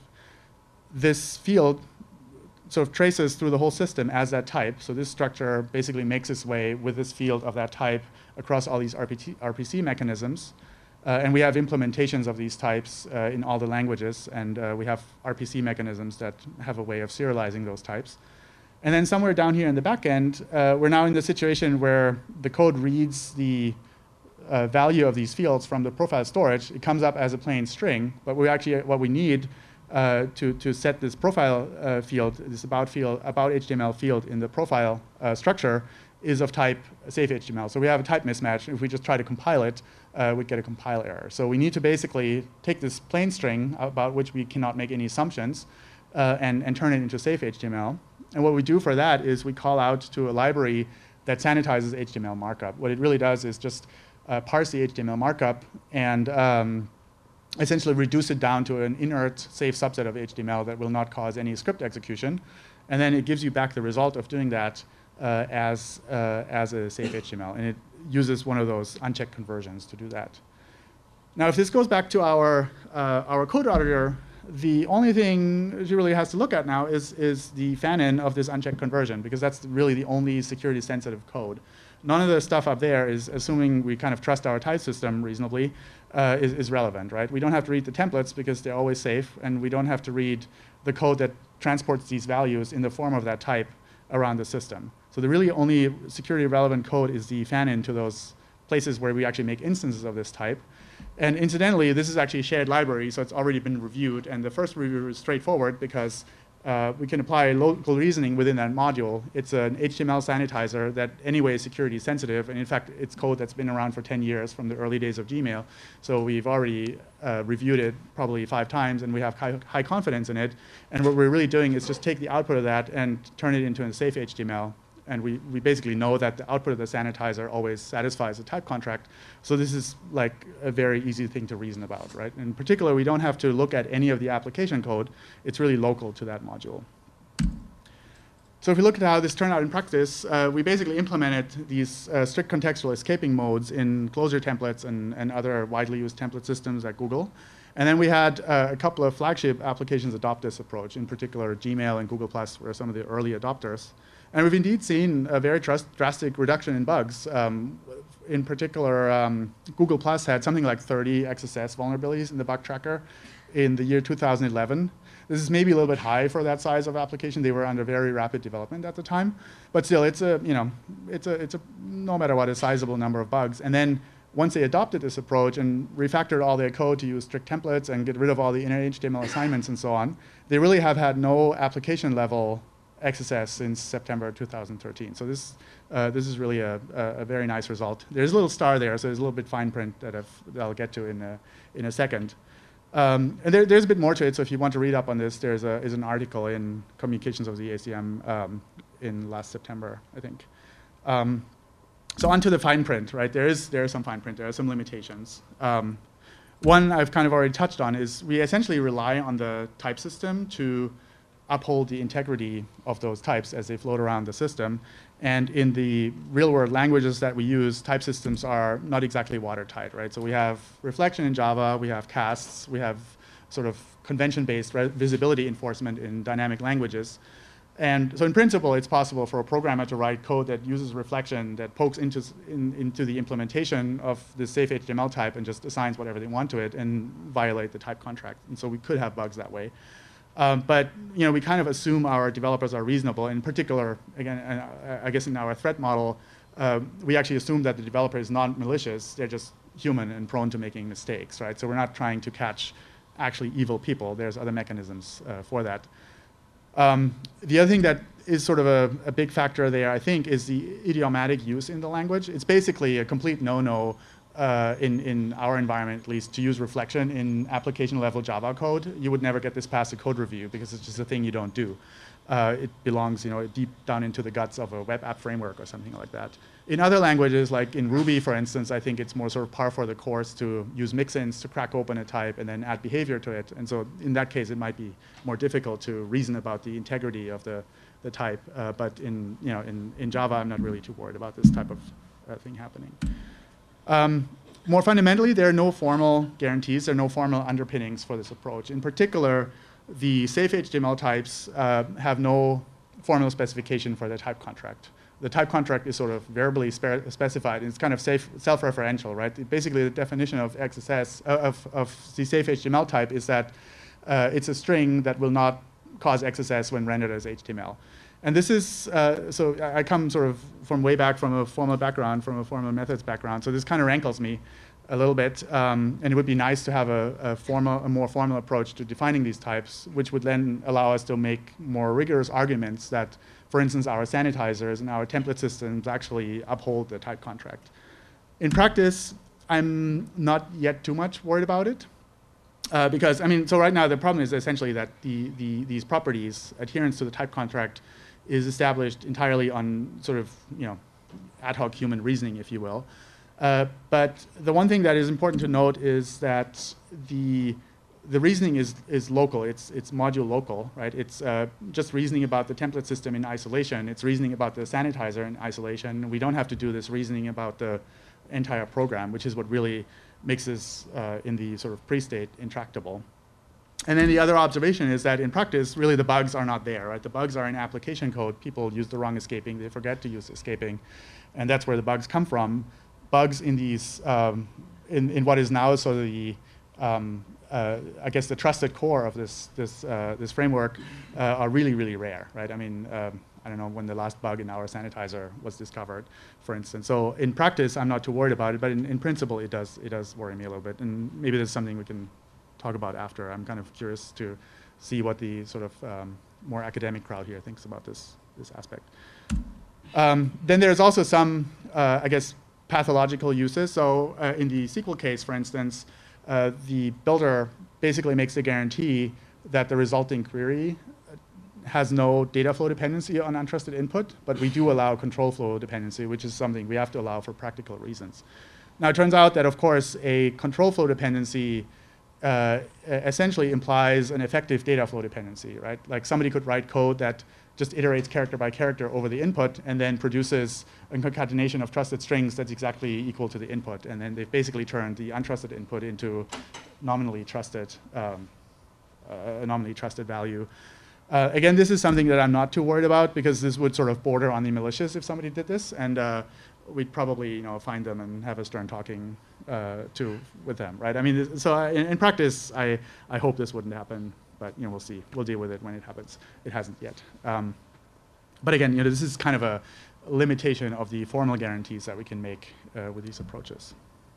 This field sort of traces through the whole system as that type. So this structure basically makes its way with this field of that type across all these R P C mechanisms. Uh, and we have implementations of these types uh, in all the languages. And uh, we have R P C mechanisms that have a way of serializing those types. And then somewhere down here in the back end, uh, we're now in the situation where the code reads the uh, value of these fields from the profile storage. It comes up as a plain string, but we actually, what we need uh, to, to set this profile uh, field, this about field, about H T M L field in the profile uh, structure is of type safe H T M L. So we have a type mismatch. If we just try to compile it, uh, we'd get a compile error. So we need to basically take this plain string about which we cannot make any assumptions uh, and, and turn it into safe H T M L. And what we do for that is we call out to a library that sanitizes H T M L markup. What it really does is just uh, parse the H T M L markup and um, essentially reduce it down to an inert safe subset of H T M L that will not cause any script execution. And then it gives you back the result of doing that uh, as, uh, as a safe H T M L. And it uses one of those unchecked conversions to do that. Now, if this goes back to our, uh, our code auditor, the only thing she really has to look at now is, is the fan-in of this unchecked conversion, because that's really the only security-sensitive code. None of the stuff up there is, assuming we kind of trust our type system reasonably, uh, is, is relevant, right? We don't have to read the templates because they're always safe, and we don't have to read the code that transports these values in the form of that type around the system. So the really only security-relevant code is the fan-in to those places where we actually make instances of this type. And incidentally, this is actually a shared library, so it's already been reviewed. And the first review is straightforward because uh, we can apply local reasoning within that module. It's an H T M L sanitizer that anyway is security sensitive. And in fact, it's code that's been around for ten years from the early days of Gmail. So we've already uh, reviewed it probably five times, and we have high, high confidence in it. And what we're really doing is just take the output of that and turn it into a safe H T M L. And we, we basically know that the output of the sanitizer always satisfies the type contract. So this is like a very easy thing to reason about, right? In particular, we don't have to look at any of the application code. It's really local to that module. So if we look at how this turned out in practice, uh, we basically implemented these uh, strict contextual escaping modes in Clojure templates and, and other widely used template systems at Google. And then we had uh, a couple of flagship applications adopt this approach. In particular, Gmail and Google Plus were some of the early adopters. And we've indeed seen a very drastic reduction in bugs. Um, in particular, um, Google Plus had something like thirty X S S vulnerabilities in the bug tracker in the year two thousand eleven. This is maybe a little bit high for that size of application. They were under very rapid development at the time. But still, it's a, you know, it's a, it's a, no matter what, a sizable number of bugs. And then once they adopted this approach and refactored all their code to use strict templates and get rid of all the inner H T M L assignments and so on, they really have had no application level X S S since September two thousand thirteen. So this, uh, this is really a, a, a very nice result. There's a little star there, so there's a little bit fine print that, I've, that I'll get to in a, in a second. Um, and there, there's a bit more to it, so if you want to read up on this, there's a, is an article in Communications of the A C M um, in last September, I think. Um, so on to the fine print, right? There is, there is some fine print, there are some limitations. Um, one I've kind of already touched on is we essentially rely on the type system to uphold the integrity of those types as they float around the system. And in the real-world languages that we use, type systems are not exactly watertight, right? So we have reflection in Java, we have casts, we have sort of convention-based visibility enforcement in dynamic languages. And so in principle, it's possible for a programmer to write code that uses reflection, that pokes into, in, into the implementation of the safe H T M L type and just assigns whatever they want to it and violate the type contract. And so we could have bugs that way. Um, but you know, we kind of assume our developers are reasonable. In particular, again, uh, I guess in our threat model, uh, we actually assume that the developer is not malicious. They're just human and prone to making mistakes, right? So we're not trying to catch actually evil people. There's other mechanisms uh, for that. Um, the other thing that is sort of a, a big factor there, I think, is the idiomatic use in the language. It's basically a complete no-no uh, in, in our environment, at least, to use reflection in application-level Java code. You would never get this past a code review because it's just a thing you don't do. Uh, it belongs, you know, deep down into the guts of a web app framework or something like that. In other languages, like in Ruby, for instance, I think it's more sort of par for the course to use mixins to crack open a type and then add behavior to it. And so in that case, it might be more difficult to reason about the integrity of the, the type. Uh, but in, you know, in, in Java, I'm not really too worried about this type of uh, thing happening. Um, more fundamentally, there are no formal guarantees. There are no formal underpinnings for this approach. In particular, the safe H T M L types uh, have no formal specification for the type contract. The type contract is sort of variably spe specified, and it's kind of safe, self-referential, right? It basically, the definition of X S S, uh, of, of the safe H T M L type is that uh, it's a string that will not cause X S S when rendered as H T M L. And this is, uh, so I come sort of from way back from a formal background, from a formal methods background, so this kind of rankles me a little bit, um, and it would be nice to have a, a, formal, a more formal approach to defining these types, which would then allow us to make more rigorous arguments that, for instance, our sanitizers and our template systems actually uphold the type contract. In practice, I'm not yet too much worried about it, uh, because, I mean, so right now the problem is essentially that the, the, these properties, adherence to the type contract, is established entirely on sort of, you know, ad hoc human reasoning, if you will. Uh, but the one thing that is important to note is that the the reasoning is is local. It's it's module local, right? It's uh, just reasoning about the template system in isolation. It's reasoning about the sanitizer in isolation. We don't have to do this reasoning about the entire program, which is what really makes this uh, in the sort of pre-state intractable. And then the other observation is that in practice, really the bugs are not there, right? The bugs are in application code. People use the wrong escaping. They forget to use escaping, and that's where the bugs come from. Bugs in these, um, in, in what is now sort of the, um, uh, I guess the trusted core of this, this, uh, this framework uh, are really, really rare, right? I mean, um, I don't know when the last bug in our sanitizer was discovered, for instance. So in practice, I'm not too worried about it, but in, in principle, it does, it does worry me a little bit. And maybe there's something we can talk about after. I'm kind of curious to see what the sort of um, more academic crowd here thinks about this, this aspect. Um, then there's also some, uh, I guess, pathological uses. So uh, in the S Q L case, for instance, uh, the builder basically makes the guarantee that the resulting query has no data flow dependency on untrusted input, but we do allow control flow dependency, which is something we have to allow for practical reasons. Now, it turns out that, of course, a control flow dependency uh, essentially implies an effective data flow dependency, right? Like somebody could write code that just iterates character by character over the input and then produces a concatenation of trusted strings that's exactly equal to the input. And then they've basically turned the untrusted input into nominally trusted, um, uh, a nominally trusted value. Uh, again, this is something that I'm not too worried about because this would sort of border on the malicious if somebody did this. And uh, we'd probably, you know, find them and have a stern talking uh, to with them, right? I mean, so I, in, in practice, I, I hope this wouldn't happen. But you know, we'll see. We'll deal with it when it happens. It hasn't yet. Um, but again, you know, this is kind of a limitation of the formal guarantees that we can make uh, with these approaches.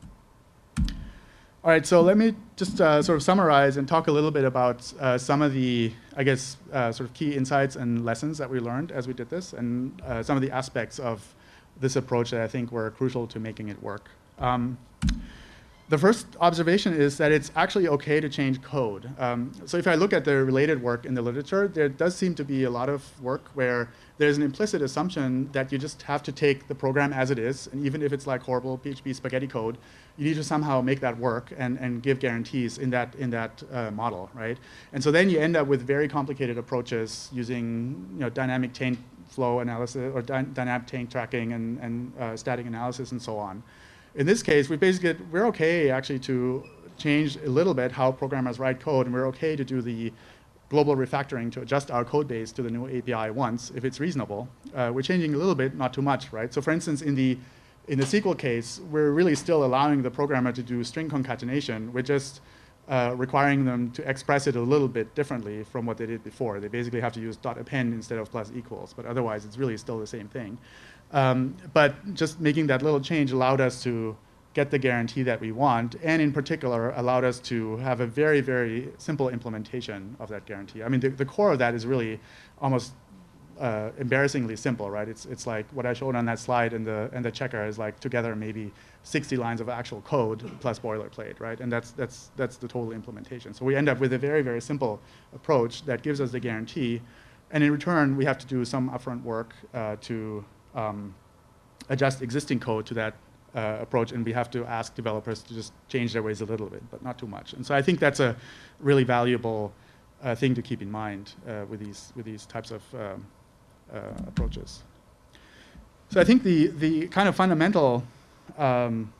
All right, so let me just uh, sort of summarize and talk a little bit about uh, some of the, I guess, uh, sort of key insights and lessons that we learned as we did this, and uh, some of the aspects of this approach that I think were crucial to making it work. Um, The first observation is that it's actually okay to change code. Um, so if I look at the related work in the literature, there does seem to be a lot of work where there's an implicit assumption that you just have to take the program as it is, and even if it's like horrible P H P spaghetti code, you need to somehow make that work and, and give guarantees in that, in that uh, model, right? And so then you end up with very complicated approaches using, you know, dynamic taint flow analysis or dy dynamic taint tracking and, and uh, static analysis and so on. In this case, we basically, we're okay actually to change a little bit how programmers write code, and we're okay to do the global refactoring to adjust our code base to the new A P I once, if it's reasonable. Uh, we're changing a little bit, not too much, right? So for instance, in the in the S Q L case, we're really still allowing the programmer to do string concatenation. We're just uh, requiring them to express it a little bit differently from what they did before. They basically have to use dot append instead of plus equals, but otherwise it's really still the same thing. Um, but just making that little change allowed us to get the guarantee that we want, and in particular allowed us to have a very, very simple implementation of that guarantee. I mean, the, the core of that is really almost uh, embarrassingly simple, right? It's, it's like what I showed on that slide, and the, and the checker is like together maybe sixty lines of actual code plus boilerplate, right? And that's, that's, that's the total implementation. So we end up with a very, very simple approach that gives us the guarantee, and in return we have to do some upfront work uh, to um, adjust existing code to that Uh, approach, and we have to ask developers to just change their ways a little bit, but not too much. And so I think that's a really valuable uh, thing to keep in mind uh, with these with these types of um, uh, approaches. So I think the the kind of fundamental, um,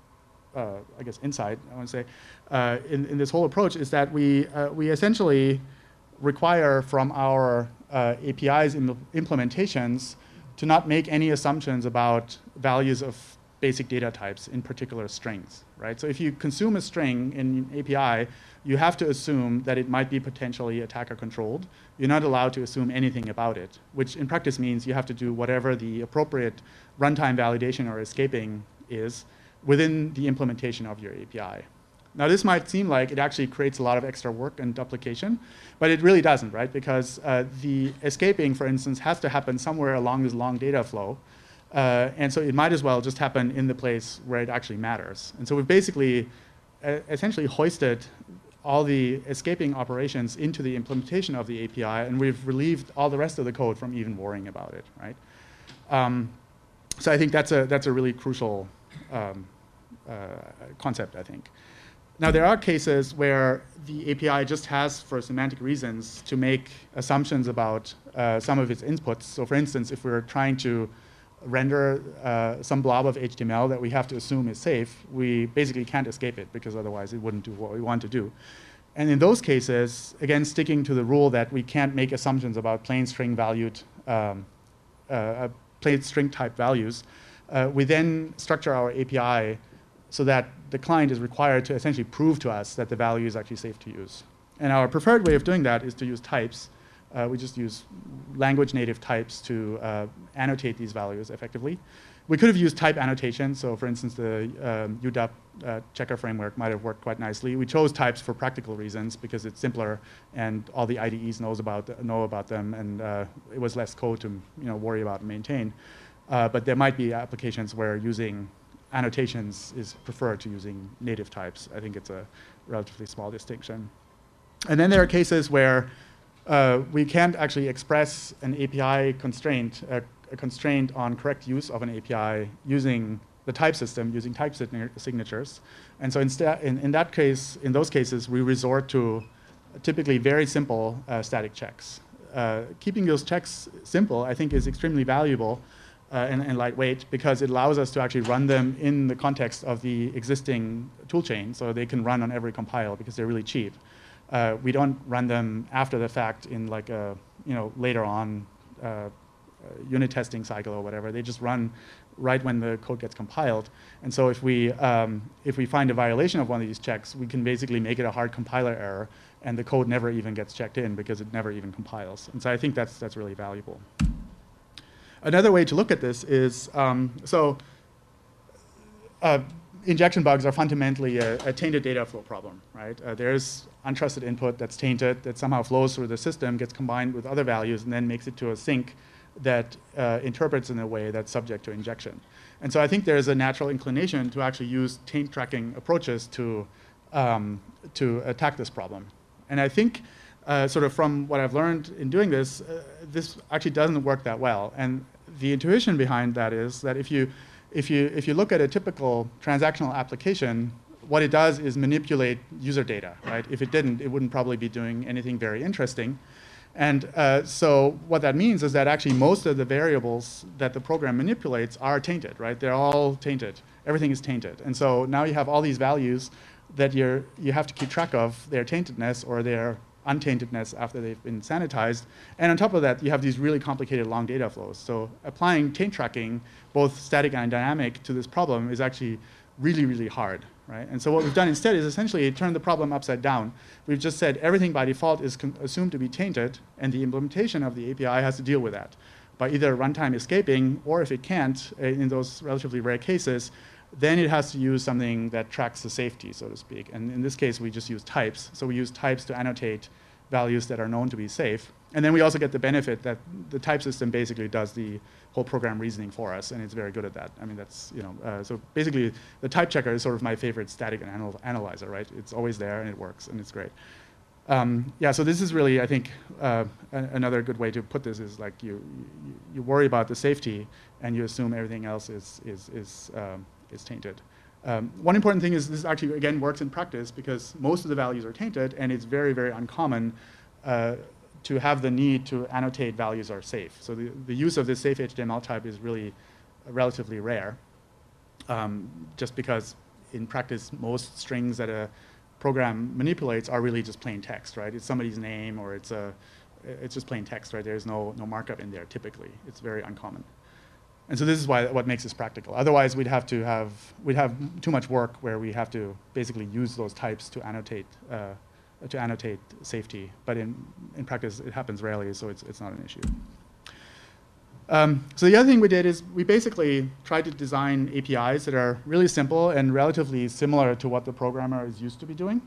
uh, I guess, insight I want to say uh, in in this whole approach is that we uh, we essentially require from our uh, A P Is in implementations to not make any assumptions about values of basic data types, in particular strings, right? So if you consume a string in A P I, you have to assume that it might be potentially attacker controlled. You're not allowed to assume anything about it, which in practice means you have to do whatever the appropriate runtime validation or escaping is within the implementation of your A P I. Now this might seem like it actually creates a lot of extra work and duplication, but it really doesn't, right? Because uh, the escaping, for instance, has to happen somewhere along this long data flow. Uh, and so it might as well just happen in the place where it actually matters. And so we've basically uh, essentially hoisted all the escaping operations into the implementation of the A P I, and we've relieved all the rest of the code from even worrying about it, right? Um, so I think that's a, that's a really crucial um, uh, concept, I think. Now there are cases where the A P I just has, for semantic reasons, to make assumptions about uh, some of its inputs. So for instance, if we're trying to render uh, some blob of H T M L that we have to assume is safe, we basically can't escape it, because otherwise it wouldn't do what we want to do. And in those cases, again, sticking to the rule that we can't make assumptions about plain string valued, um, uh, plain string type values, uh, we then structure our A P I so that the client is required to essentially prove to us that the value is actually safe to use. And our preferred way of doing that is to use types. Uh, we just use language native types to uh, annotate these values effectively. We could have used type annotation. So for instance, the um, U D A P uh, checker framework might have worked quite nicely. We chose types for practical reasons because it's simpler and all the I D Es knows about the, know about them, and uh, it was less code to you know, worry about and maintain. Uh, but there might be applications where using annotations is preferred to using native types. I think it's a relatively small distinction. And then there are cases where Uh, we can't actually express an A P I constraint, uh, a constraint on correct use of an A P I using the type system, using type signatures. And so instead, in, in that case, in those cases, we resort to typically very simple uh, static checks. Uh, keeping those checks simple, I think, is extremely valuable uh, and, and lightweight, because it allows us to actually run them in the context of the existing toolchain, so they can run on every compile because they're really cheap. Uh, we don't run them after the fact in like a, you know, later on uh, uh, unit testing cycle or whatever. They just run right when the code gets compiled. And so if we, um, if we find a violation of one of these checks, we can basically make it a hard compiler error, and the code never even gets checked in because it never even compiles. And so I think that's, that's really valuable. Another way to look at this is, um, so uh, injection bugs are fundamentally a, a tainted data flow problem, right? Uh, there's untrusted input that's tainted, that somehow flows through the system, gets combined with other values, and then makes it to a sink that uh, interprets in a way that's subject to injection. And so I think there's a natural inclination to actually use taint tracking approaches to, um, to attack this problem. And I think uh, sort of from what I've learned in doing this, uh, this actually doesn't work that well. And the intuition behind that is that if you If you, if you look at a typical transactional application, what it does is manipulate user data, right? If it didn't, it wouldn't probably be doing anything very interesting. And uh, so what that means is that actually most of the variables that the program manipulates are tainted, right? They're all tainted. Everything is tainted. And so now you have all these values that you're, you have to keep track of their taintedness or their untaintedness after they've been sanitized. And on top of that, you have these really complicated long data flows. So applying taint tracking, both static and dynamic, to this problem is actually really, really hard, right? And so what we've done instead is essentially turn the problem upside down. We've just said everything by default is assumed to be tainted, and the implementation of the A P I has to deal with that by either runtime escaping, or if it can't, in those relatively rare cases, then it has to use something that tracks the safety, so to speak. And in this case, we just use types. So we use types to annotate values that are known to be safe. And then we also get the benefit that the type system basically does the whole program reasoning for us, and it's very good at that. I mean, that's, you know, uh, so basically the type checker is sort of my favorite static anal analyzer, right? It's always there, and it works, and it's great. Um, yeah, so this is really, I think, uh, another good way to put this is like you, you, you worry about the safety, and you assume everything else is, is, is, um, is tainted. Um, one important thing is this actually, again, works in practice because most of the values are tainted, and it's very, very uncommon uh, to have the need to annotate values are safe. So the, the use of this safe H T M L type is really relatively rare, um, just because in practice, most strings that a program manipulates are really just plain text, right? It's somebody's name, or it's, a, it's just plain text, right? There's no, no markup in there typically. It's very uncommon. And so this is why what makes this practical. Otherwise, we'd have to have we'd have too much work where we have to basically use those types to annotate uh, to annotate safety. But in in practice, it happens rarely, so it's it's not an issue. Um, so the other thing we did is we basically tried to design A P Is that are really simple and relatively similar to what the programmer is used to be doing,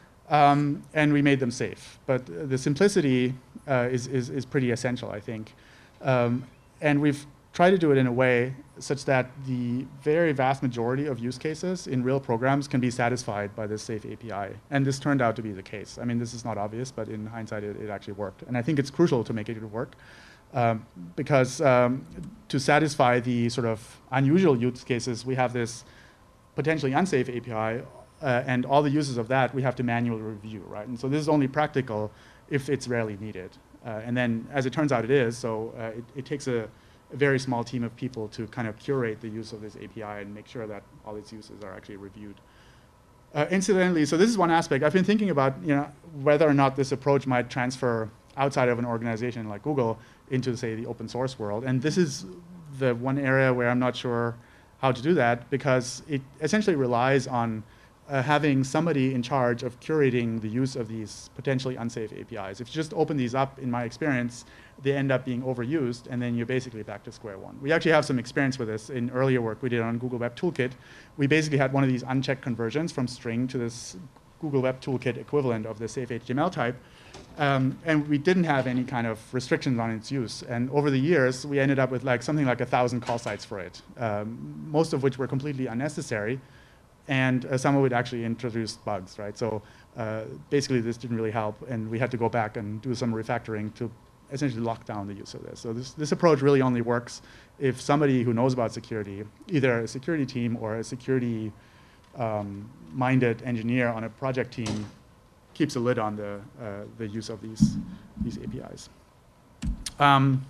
um, and we made them safe. But the simplicity uh, is, is is pretty essential, I think, um, and we've try to do it in a way such that the very vast majority of use cases in real programs can be satisfied by this safe A P I. And this turned out to be the case. I mean, this is not obvious, but in hindsight, it, it actually worked. And I think it's crucial to make it work um, because um, to satisfy the sort of unusual use cases, we have this potentially unsafe A P I, uh, and all the uses of that we have to manually review, right? And so this is only practical if it's rarely needed. Uh, and then, as it turns out, it is. So uh, it, it takes a a very small team of people to kind of curate the use of this A P I and make sure that all its uses are actually reviewed. Uh, incidentally, so this is one aspect. I've been thinking about, you know, whether or not this approach might transfer outside of an organization like Google into, say, the open source world. And this is the one area where I'm not sure how to do that, because it essentially relies on uh, having somebody in charge of curating the use of these potentially unsafe A P Is. If you just open these up, in my experience, they end up being overused, and then you're basically back to square one. We actually have some experience with this in earlier work we did on Google Web Toolkit. We basically had one of these unchecked conversions from string to this Google Web Toolkit equivalent of the safe H T M L type, um, and we didn't have any kind of restrictions on its use. And over the years, we ended up with like something like a thousand call sites for it, um, most of which were completely unnecessary, and uh, some of it actually introduced bugs, right? So uh, basically, this didn't really help, and we had to go back and do some refactoring to essentially lock down the use of this. So this, this approach really only works if somebody who knows about security, either a security team or a security um, minded engineer on a project team, keeps a lid on the, uh, the use of these, these A P Is. Um,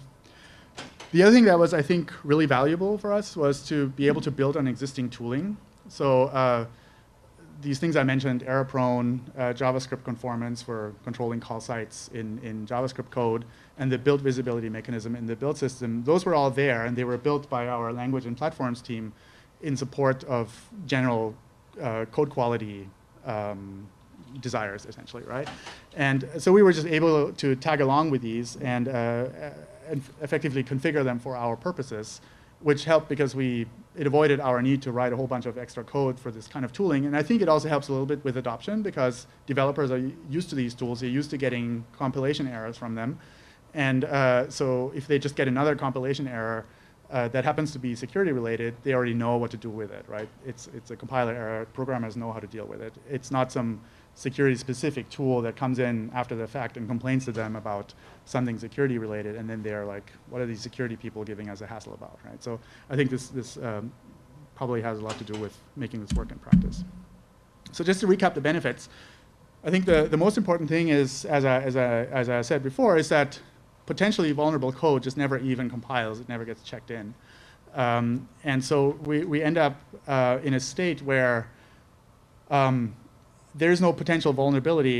the other thing that was, I think, really valuable for us was to be able to build on existing tooling. So uh, these things I mentioned, error-prone, uh, JavaScript conformance for controlling call sites in, in JavaScript code, and the build visibility mechanism in the build system, those were all there, and they were built by our language and platforms team in support of general uh, code quality um, desires, essentially, right? And so we were just able to tag along with these and, uh, and effectively configure them for our purposes, which helped because we, it avoided our need to write a whole bunch of extra code for this kind of tooling. And I think it also helps a little bit with adoption because developers are used to these tools. They're used to getting compilation errors from them. And uh, so if they just get another compilation error uh, that happens to be security related, they already know what to do with it, right? It's, it's a compiler error. Programmers know how to deal with it. It's not some security specific tool that comes in after the fact and complains to them about something security related, and then they're like, what are these security people giving us a hassle about, right? So I think this, this um, probably has a lot to do with making this work in practice. So just to recap the benefits, I think the, the most important thing is, as I, as, I, as I said before, is that potentially vulnerable code just never even compiles, it never gets checked in. Um, and so we, we end up uh, in a state where um, there's no potential vulnerability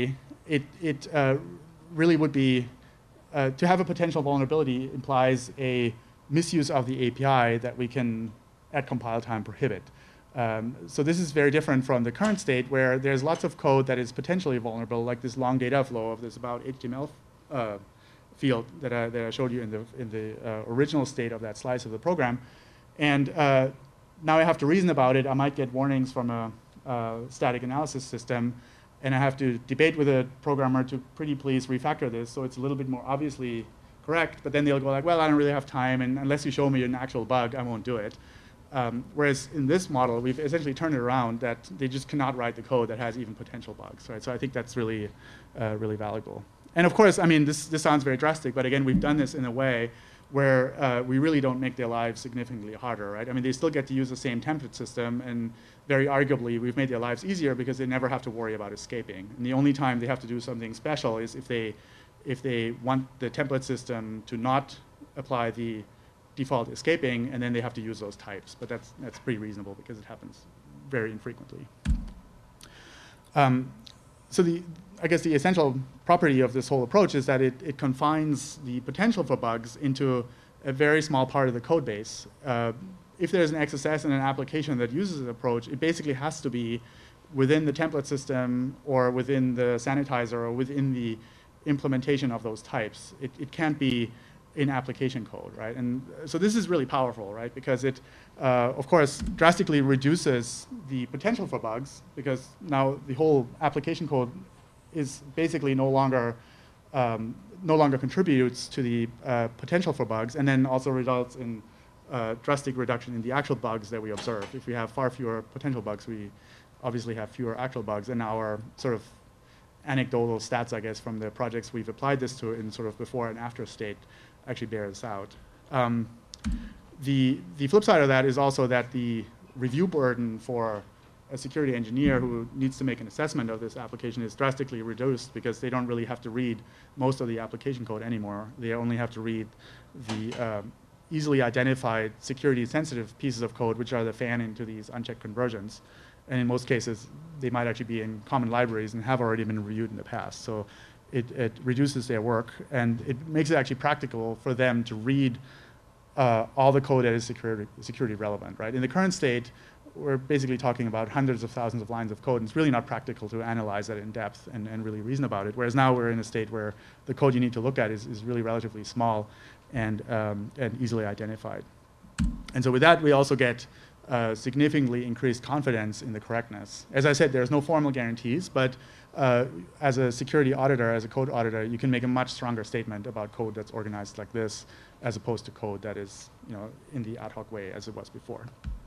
it, it uh, really would be, uh, to have a potential vulnerability implies a misuse of the A P I that we can, at compile time, prohibit. Um, so this is very different from the current state where there's lots of code that is potentially vulnerable, like this long data flow of this about H T M L uh, field that I, that I showed you in the, in the uh, original state of that slice of the program. And uh, now I have to reason about it. I might get warnings from a, a static analysis system, and I have to debate with a programmer to pretty please refactor this so it's a little bit more obviously correct, but then they'll go like, well, I don't really have time, and unless you show me an actual bug, I won't do it. Um, whereas in this model, we've essentially turned it around that they just cannot write the code that has even potential bugs, right? So I think that's really, uh, really valuable. And of course, I mean, this, this sounds very drastic, but again, we've done this in a way where uh, we really don't make their lives significantly harder, right? I mean, they still get to use the same template system, and very arguably, we've made their lives easier because they never have to worry about escaping. And the only time they have to do something special is if they, if they want the template system to not apply the default escaping, and then they have to use those types. But that's, that's pretty reasonable because it happens very infrequently. Um, so the, I guess the essential property of this whole approach is that it, it confines the potential for bugs into a very small part of the code base. Uh, if there's an X S S in an application that uses this approach, it basically has to be within the template system or within the sanitizer or within the implementation of those types. It, it can't be in application code, right? And so this is really powerful, right? Because it, uh, of course, drastically reduces the potential for bugs, because now the whole application code is basically no longer um, no longer contributes to the uh, potential for bugs, and then also results in uh, drastic reduction in the actual bugs that we observe. If we have far fewer potential bugs, we obviously have fewer actual bugs, and our sort of anecdotal stats, I guess, from the projects we've applied this to in sort of before and after state actually bear this out. Um, the, the flip side of that is also that the review burden for a security engineer who needs to make an assessment of this application is drastically reduced because they don't really have to read most of the application code anymore. They only have to read the um, easily identified security sensitive pieces of code, which are the fan into these unchecked conversions. And in most cases, they might actually be in common libraries and have already been reviewed in the past. So it, it reduces their work, and it makes it actually practical for them to read uh, all the code that is security, security relevant, right? In the current state, we're basically talking about hundreds of thousands of lines of code, and it's really not practical to analyze that in depth and, and really reason about it. Whereas now we're in a state where the code you need to look at is, is really relatively small and, um, and easily identified. And so with that, we also get uh, significantly increased confidence in the correctness. As I said, there's no formal guarantees, but uh, as a security auditor, as a code auditor, you can make a much stronger statement about code that's organized like this, as opposed to code that is, you know, in the ad hoc way as it was before.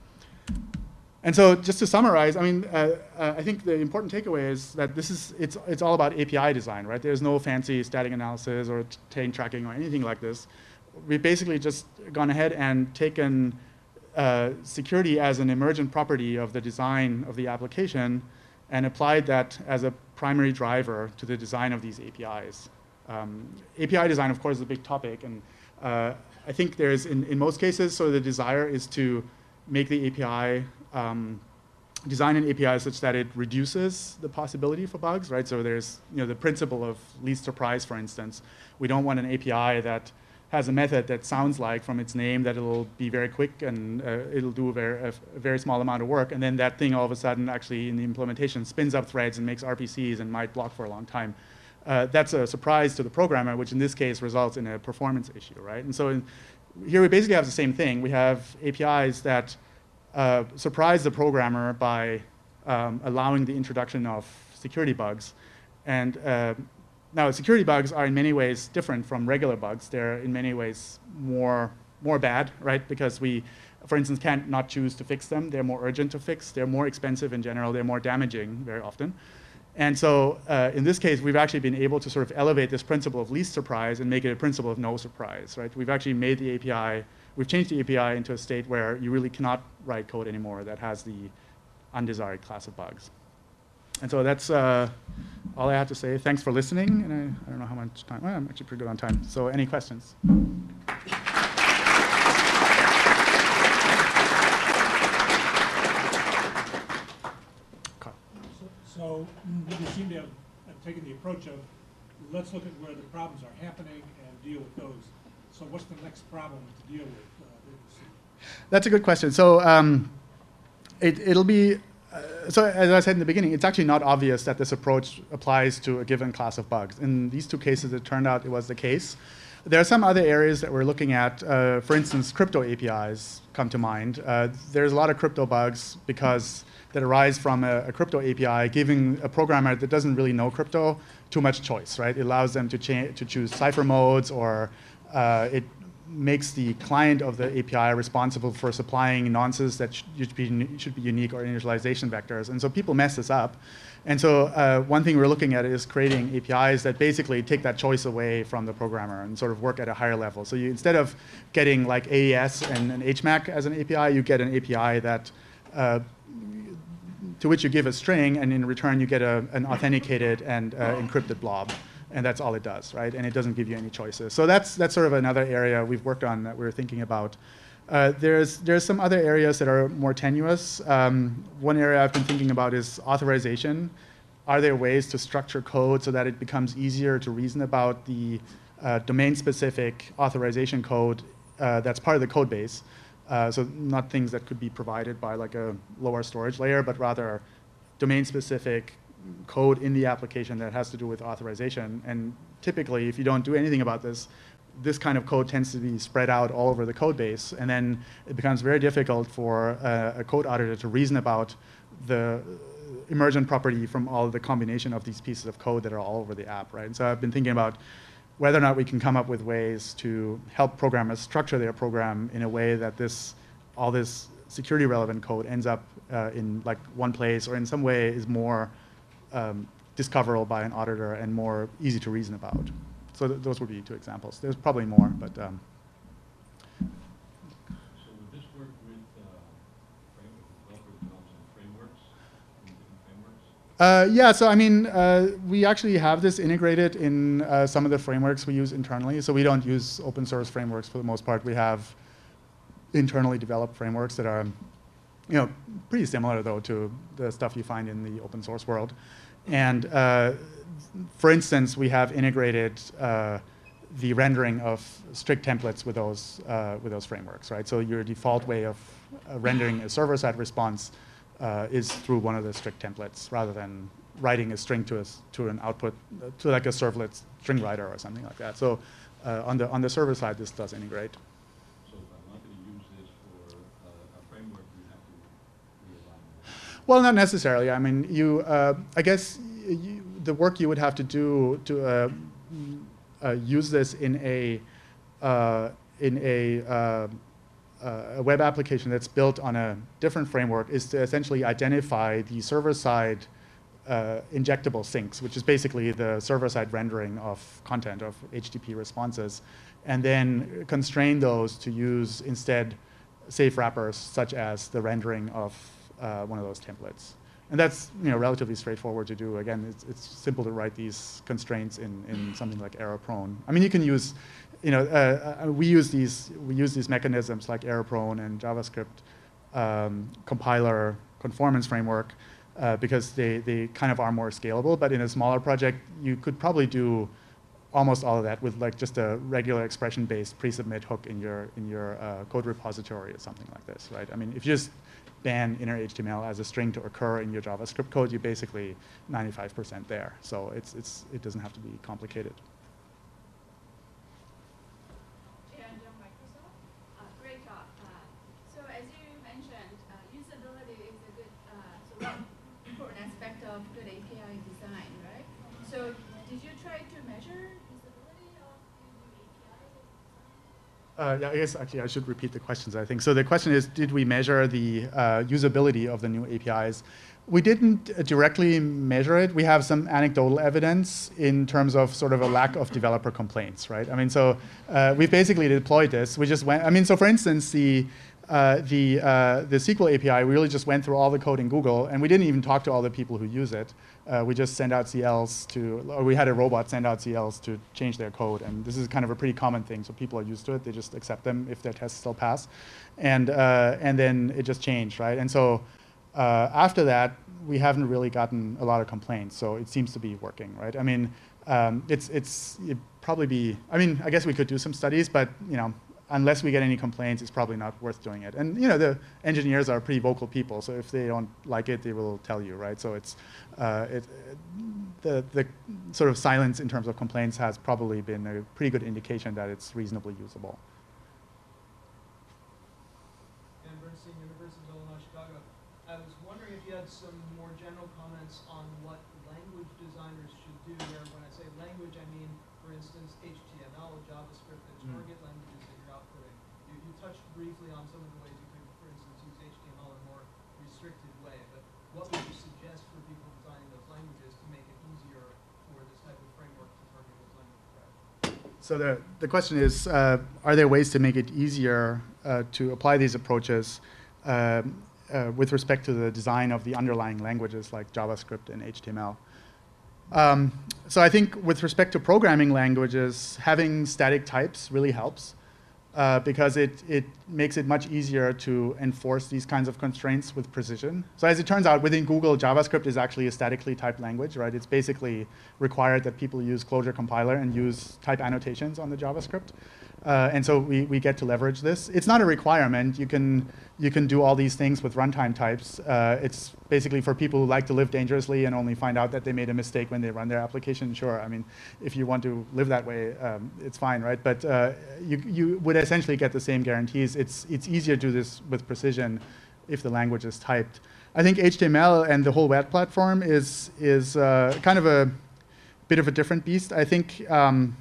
And so just to summarize, I mean, uh, uh, I think the important takeaway is that this is, it's, it's all about A P I design, right? There's no fancy static analysis or tail tracking or anything like this. We've basically just gone ahead and taken uh, security as an emergent property of the design of the application and applied that as a primary driver to the design of these A P Is. Um, A P I design, of course, is a big topic, and uh, I think there's, in, in most cases, so the desire is to make the A P I, um, design an A P I such that it reduces the possibility for bugs, right? So there's, you know, the principle of least surprise, for instance. We don't want an A P I that has a method that sounds like, from its name, that it'll be very quick and uh, it'll do a very, a, a very small amount of work, and then that thing all of a sudden actually in the implementation spins up threads and makes R P Cs and might block for a long time. Uh, that's a surprise to the programmer, which in this case results in a performance issue, right? And so in, here we basically have the same thing. We have A P Is that uh, surprise the programmer by um, allowing the introduction of security bugs. And uh, now security bugs are in many ways different from regular bugs. They're in many ways more, more bad, right? Because we, for instance, can't not choose to fix them. They're more urgent to fix. They're more expensive in general. They're more damaging very often. And so uh, in this case, we've actually been able to sort of elevate this principle of least surprise and make it a principle of no surprise, right? We've actually made the A P I, we've changed the A P I into a state where you really cannot write code anymore that has the undesired class of bugs. And so that's uh, all I have to say. Thanks for listening. And I, I don't know how much time, well, I'm actually pretty good on time. So any questions? So you seem to have have taken the approach of, let's look at where the problems are happening and deal with those. So what's the next problem to deal with uh, that you see? That's a good question. So um, it, it'll be, uh, so as I said in the beginning, it's actually not obvious that this approach applies to a given class of bugs. In these two cases, it turned out it was the case. There are some other areas that we're looking at. Uh, for instance, crypto A P Is come to mind. Uh, there's a lot of crypto bugs because that arise from a, a crypto A P I giving a programmer that doesn't really know crypto too much choice, right? It allows them to, cha to choose cipher modes, or uh, it makes the client of the A P I responsible for supplying nonces that sh should, be, should be unique or initialization vectors. And so people mess this up. And so uh, one thing we're looking at is creating A P Is that basically take that choice away from the programmer and sort of work at a higher level. So you, instead of getting like A E S and an H M A C as an A P I, you get an A P I that uh, to which you give a string, and in return you get a, an authenticated and uh, encrypted blob. And that's all it does, right? And it doesn't give you any choices. So that's, that's sort of another area we've worked on that we're thinking about. Uh, there's, there's some other areas that are more tenuous. Um, one area I've been thinking about is authorization. Are there ways to structure code so that it becomes easier to reason about the uh, domain-specific authorization code uh, that's part of the code base? Uh, so not things that could be provided by like a lower storage layer, but rather domain-specific code in the application that has to do with authorization. And typically, if you don't do anything about this, this kind of code tends to be spread out all over the code base, and then it becomes very difficult for uh, a code auditor to reason about the emergent property from all the combination of these pieces of code that are all over the app, right? And so I've been thinking about whether or not we can come up with ways to help programmers structure their program in a way that this, all this security relevant code ends up uh, in like one place, or in some way is more um, discoverable by an auditor and more easy to reason about. So th those would be two examples. There's probably more, but. Um, so would this work with uh, developers developing frameworks, different frameworks? Uh, yeah, so I mean, uh, we actually have this integrated in uh, some of the frameworks we use internally. So we don't use open source frameworks for the most part. We have internally developed frameworks that are, you know, pretty similar though to the stuff you find in the open source world. And uh, for instance, we have integrated uh, the rendering of strict templates with those uh, with those frameworks, right? So your default way of uh, rendering a server-side response uh, is through one of the strict templates, rather than writing a string to a, to an output uh, to like a servlet string writer or something like that. So uh, on the on the server side, this does integrate. So if I wanted to use this for uh, a framework, you have to realign it. Well, not necessarily. I mean, you. Uh, I guess you, the work you would have to do to uh, uh, use this in a uh, in a, uh, a web application that's built on a different framework is to essentially identify the server-side uh, injectable sinks, which is basically the server-side rendering of content of H T T P responses, and then constrain those to use instead safe wrappers such as the rendering of Uh, one of those templates. And that's, you know, relatively straightforward to do. Again, it's, it's simple to write these constraints in, in something like error-prone. I mean, you can use, you know, uh, uh, we use these we use these mechanisms like error-prone and JavaScript um, compiler conformance framework uh, because they, they kind of are more scalable. But in a smaller project, you could probably do almost all of that with like just a regular expression-based pre-submit hook in your in your uh, code repository or something like this, right? I mean, if you just ban inner H T M L as a string to occur in your JavaScript code, you're basically ninety-five percent there. So it's it's it doesn't have to be complicated. And uh, Microsoft, uh, great talk. Uh, so as you mentioned, uh, usability is a good, uh, so one important aspect of good A P I design, right? So did you try to measure usability of the A P Is? Uh, yeah, I guess actually I should repeat the questions, I think. So the question is, did we measure the uh, usability of the new A P Is? We didn't uh, directly measure it. We have some anecdotal evidence in terms of sort of a lack of developer complaints, right? I mean, so uh, we basically deployed this. We just went, I mean, so for instance, the Uh, the, uh, the S Q L A P I, we really just went through all the code in Google, and we didn't even talk to all the people who use it. Uh, we just sent out C Ls to, or we had a robot send out C Ls to change their code, and this is kind of a pretty common thing, so people are used to it. They just accept them if their tests still pass. And, uh, and then it just changed, right? And so Uh, after that, we haven't really gotten a lot of complaints, so it seems to be working, right? I mean, um, it's it's it'd probably be. I mean, I guess we could do some studies, but you know, unless we get any complaints, it's probably not worth doing it. And you know, the engineers are pretty vocal people, so if they don't like it, they will tell you, right? So it's uh, it, the the sort of silence in terms of complaints has probably been a pretty good indication that it's reasonably usable. Dan Bernstein, University of Illinois, Chicago. I was wondering if you had some more general comments on what language designers should do there. When I say language, I mean, for instance, H T M L, JavaScript, and target mm. languages that you're outputting. You, you touched briefly on some of the ways you could, for instance, use H T M L in a more restricted way. But what would you suggest for people designing those languages to make it easier for this type of framework to target those languages right? So the, the question is, uh, are there ways to make it easier uh, to apply these approaches um, uh, with respect to the design of the underlying languages like JavaScript and H T M L? Um, so I think with respect to programming languages, having static types really helps uh, because it, it makes it much easier to enforce these kinds of constraints with precision. So as it turns out, within Google, JavaScript is actually a statically typed language, right? It's basically required that people use Clojure compiler and use type annotations on the JavaScript. Uh, and so we, we get to leverage this. It's not a requirement. You can, you can do all these things with runtime types. Uh, it's basically for people who like to live dangerously and only find out that they made a mistake when they run their application. Sure, I mean, if you want to live that way, um, it's fine, right? But uh, you, you would essentially get the same guarantees. It's, it's easier to do this with precision if the language is typed. I think H T M L and the whole web platform is, is uh, kind of a bit of a different beast. I think um,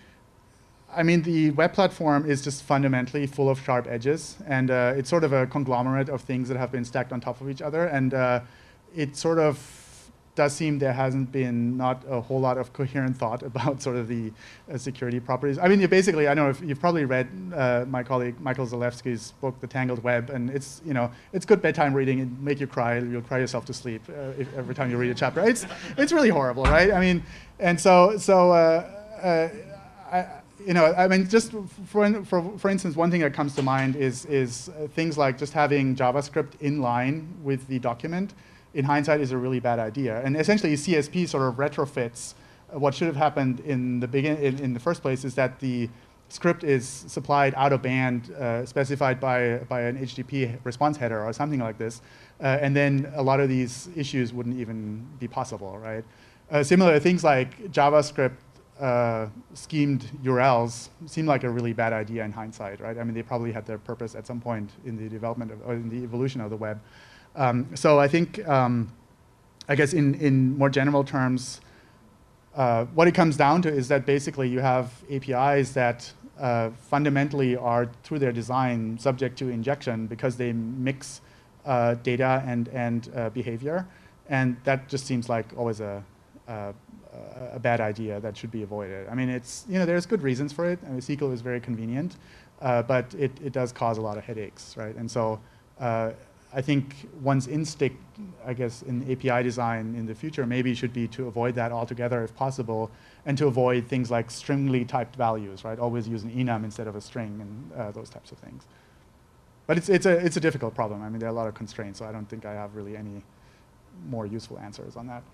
I mean, the web platform is just fundamentally full of sharp edges, and uh, it's sort of a conglomerate of things that have been stacked on top of each other, and uh, it sort of does seem there hasn't been not a whole lot of coherent thought about sort of the uh, security properties. I mean, you basically, I know if you've probably read uh, my colleague Michael Zalewski's book, The Tangled Web, and it's, you know, it's good bedtime reading. It make you cry. You'll cry yourself to sleep uh, if, every time you read a chapter. It's, it's really horrible, right? I mean, and so, so uh, uh, I, You know, I mean, just for, for, for instance, one thing that comes to mind is, is uh, things like just having JavaScript in line with the document. In hindsight, is a really bad idea. And essentially, C S P sort of retrofits uh, what should have happened in the begin in, in the first place is that the script is supplied out of band, uh, specified by by an H T T P response header or something like this, uh, and then a lot of these issues wouldn't even be possible, right? Uh, similar things like JavaScript. Uh, schemed U R Ls seem like a really bad idea in hindsight, right? I mean, they probably had their purpose at some point in the development of, or in the evolution of the web. Um, so I think, um, I guess in, in more general terms, uh, what it comes down to is that basically you have A P Is that uh, fundamentally are, through their design, subject to injection because they mix uh, data and, and uh, behavior. And that just seems like always a, a a bad idea that should be avoided. I mean, it's, you know, there's good reasons for it. I mean, S Q L is very convenient, uh, but it, it does cause a lot of headaches, right? And so uh, I think one's instinct, I guess, in A P I design in the future maybe should be to avoid that altogether if possible, and to avoid things like stringly typed values, right? Always use an enum instead of a string and uh, those types of things. But it's, it's, a, it's a difficult problem. I mean, there are a lot of constraints, so I don't think I have really any more useful answers on that.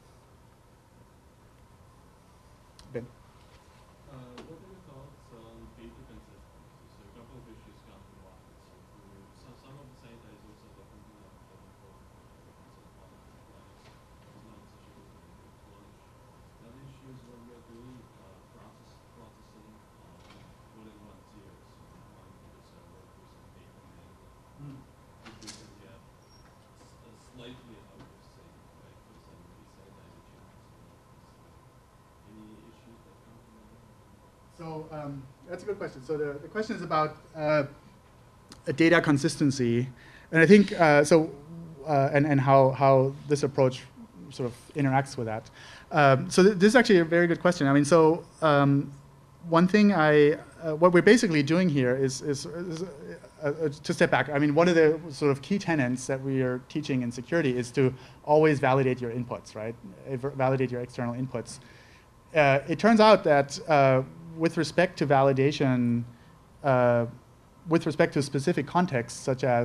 Ben. Uh, what are your thoughts on data consistency? So a couple of issues come to mind. So, so some of the sanitizers are definitely not looking for it's not such a good thing to launch. Another issue is when we're doing uh, process processing uh, more than one tier. So one for the server versus data handling. Mm. If we can get a slightly out of sync, right? For some of these sanitizer changes. Any issues that come to mind? So um, that's a good question. So the, the question is about uh, data consistency. And I think, uh, so, uh, and, and how, how this approach sort of interacts with that. Um, so th this is actually a very good question. I mean, so um, one thing I, uh, what we're basically doing here is, is, is uh, uh, to step back. I mean, one of the sort of key tenets that we are teaching in security is to always validate your inputs, right? Validate your external inputs. Uh, it turns out that uh, with respect to validation, uh, with respect to specific contexts, such as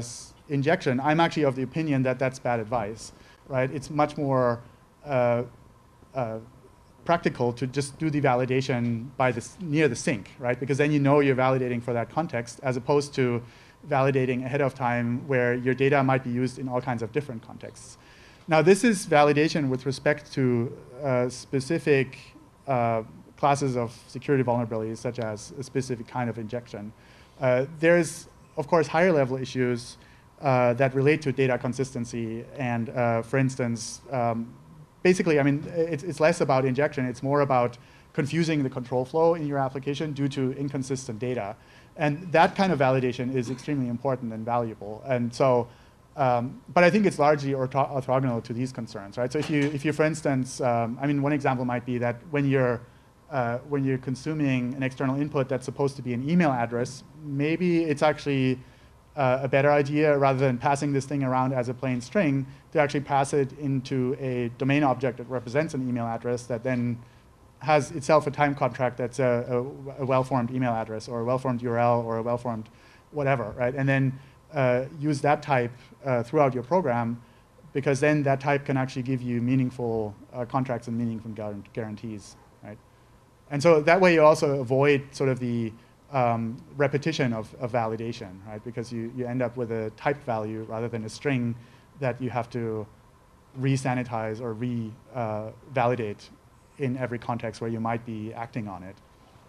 injection, I'm actually of the opinion that that's bad advice, right? It's much more uh, uh, practical to just do the validation by the, near the sink, right? Because then you know you're validating for that context, as opposed to validating ahead of time where your data might be used in all kinds of different contexts. Now, this is validation with respect to uh, specific uh, classes of security vulnerabilities, such as a specific kind of injection. Uh, there's, of course, higher level issues uh, that relate to data consistency. And uh, for instance, um, basically, I mean, it's, it's less about injection. It's more about confusing the control flow in your application due to inconsistent data. And that kind of validation is extremely important and valuable. And so, um, but I think it's largely ortho orthogonal to these concerns, right? So if you, if you, for instance, um, I mean, one example might be that when you're Uh, when you're consuming an external input that's supposed to be an email address, maybe it's actually uh, a better idea, rather than passing this thing around as a plain string, to actually pass it into a domain object that represents an email address that then has itself a time contract that's a, a, a well-formed email address, or a well-formed U R L, or a well-formed whatever, right? And then uh, use that type uh, throughout your program, because then that type can actually give you meaningful uh, contracts and meaningful guarantees, right? And so that way you also avoid sort of the um, repetition of, of validation, right? Because you, you end up with a typed value rather than a string that you have to re-sanitize or re-validate uh, in every context where you might be acting on it.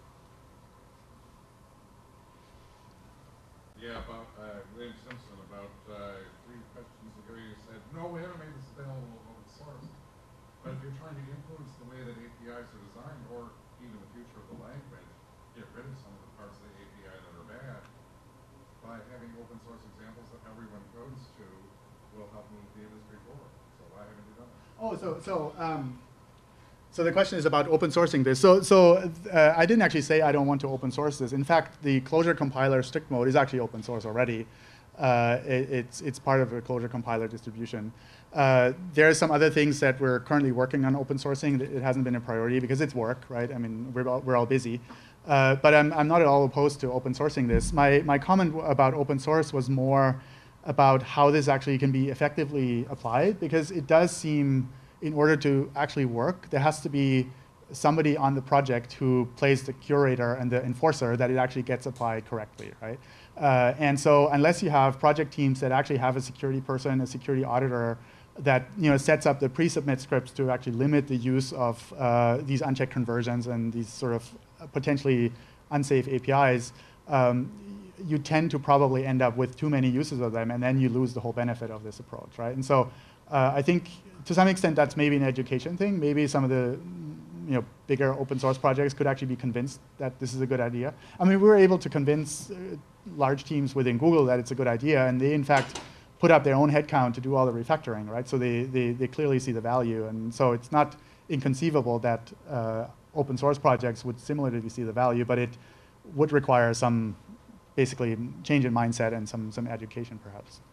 Yeah, about uh, William Simpson, about uh, three questions ago, you said, no, we haven't made this available open source. But if you're trying to influence the way that A P Is are designed, or even the future of the language, get rid of some of the parts of the A P I that are bad, by having open source examples that everyone codes to will help move the industry forward. So why haven't you done that? Oh, so so um, so the question is about open sourcing this. So so uh, I didn't actually say I don't want to open source this. In fact, the Clojure compiler strict mode is actually open source already. Uh, it, it's it's part of a Clojure compiler distribution. Uh, there are some other things that we're currently working on open sourcing. It hasn't been a priority because it's work, right? I mean, we're all, we're all busy. Uh, but I'm, I'm not at all opposed to open sourcing this. My, my comment about open source was more about how this actually can be effectively applied, because it does seem, in order to actually work, there has to be somebody on the project who plays the curator and the enforcer that it actually gets applied correctly, right? Uh, and so unless you have project teams that actually have a security person, a security auditor, that you know sets up the pre-submit scripts to actually limit the use of uh, these unchecked conversions and these sort of potentially unsafe A P Is, um, you tend to probably end up with too many uses of them, and then you lose the whole benefit of this approach, right? And so uh, I think to some extent that's maybe an education thing. Maybe some of the you know bigger open source projects could actually be convinced that this is a good idea. I mean, we were able to convince uh, large teams within Google that it's a good idea, and they in fact put up their own headcount to do all the refactoring, right? So they, they, they clearly see the value. And so it's not inconceivable that uh, open source projects would similarly see the value, but it would require some basically change in mindset and some, some education perhaps.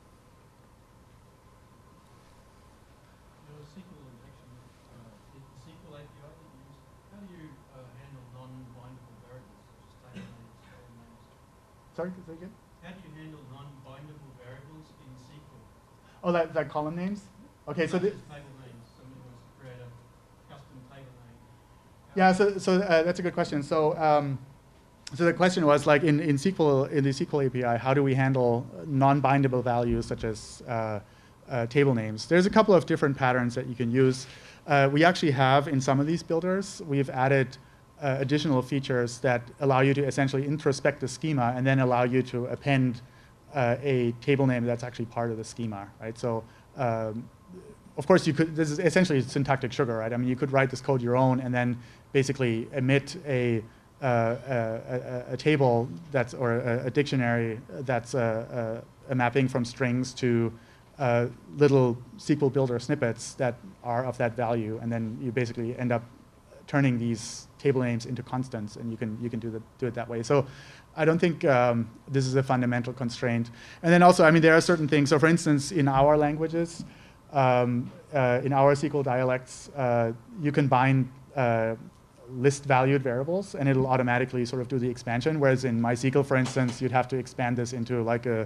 Your S Q L injection, uh, the S Q L A P I that you use, how do you uh, handle non-bindable variables, such as table names, column names? Sorry, say again? How do you handle non-bindable variables in S Q L? Oh, that, that column names? Okay, so the, table names. Somebody wants to create a custom table name. How yeah, so, so uh, that's a good question. So, um, so the question was like in, in S Q L, in the S Q L A P I, how do we handle non-bindable values such as uh, uh, table names? There's a couple of different patterns that you can use. Uh, we actually have in some of these builders, we've added uh, additional features that allow you to essentially introspect the schema and then allow you to append uh, a table name that's actually part of the schema, right? So, um, of course, you could. This is essentially syntactic sugar, right? I mean, you could write this code your own and then basically emit a uh, a, a, a table that's or a, a dictionary that's a, a, a mapping from strings to uh, little S Q L builder snippets that are of that value, and then you basically end up turning these table names into constants, and you can you can do the, do it that way. So I don't think um, this is a fundamental constraint. And then also, I mean, there are certain things. So for instance, in our languages, um, uh, in our S Q L dialects, uh, you can bind uh, list valued variables, and it'll automatically sort of do the expansion. Whereas in MySQL, for instance, you'd have to expand this into like a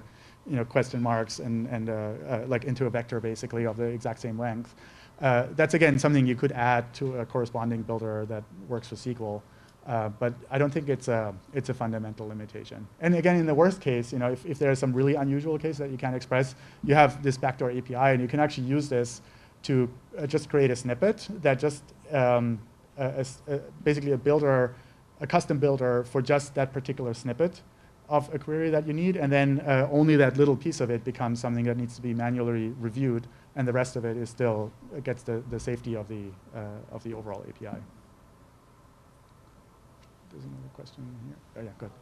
you know, question marks and, and uh, uh, like into a vector basically of the exact same length. Uh, that's again something you could add to a corresponding builder that works with S Q L. Uh, but I don't think it's a, it's a fundamental limitation. And again, in the worst case, you know, if, if there's some really unusual case that you can't express, you have this backdoor A P I, and you can actually use this to uh, just create a snippet that just um, a, a, basically a builder, a custom builder for just that particular snippet of a query that you need, and then uh, only that little piece of it becomes something that needs to be manually reviewed, and the rest of it is still uh, gets the, the safety of the uh, of the overall A P I. There's another question here. Oh yeah, good.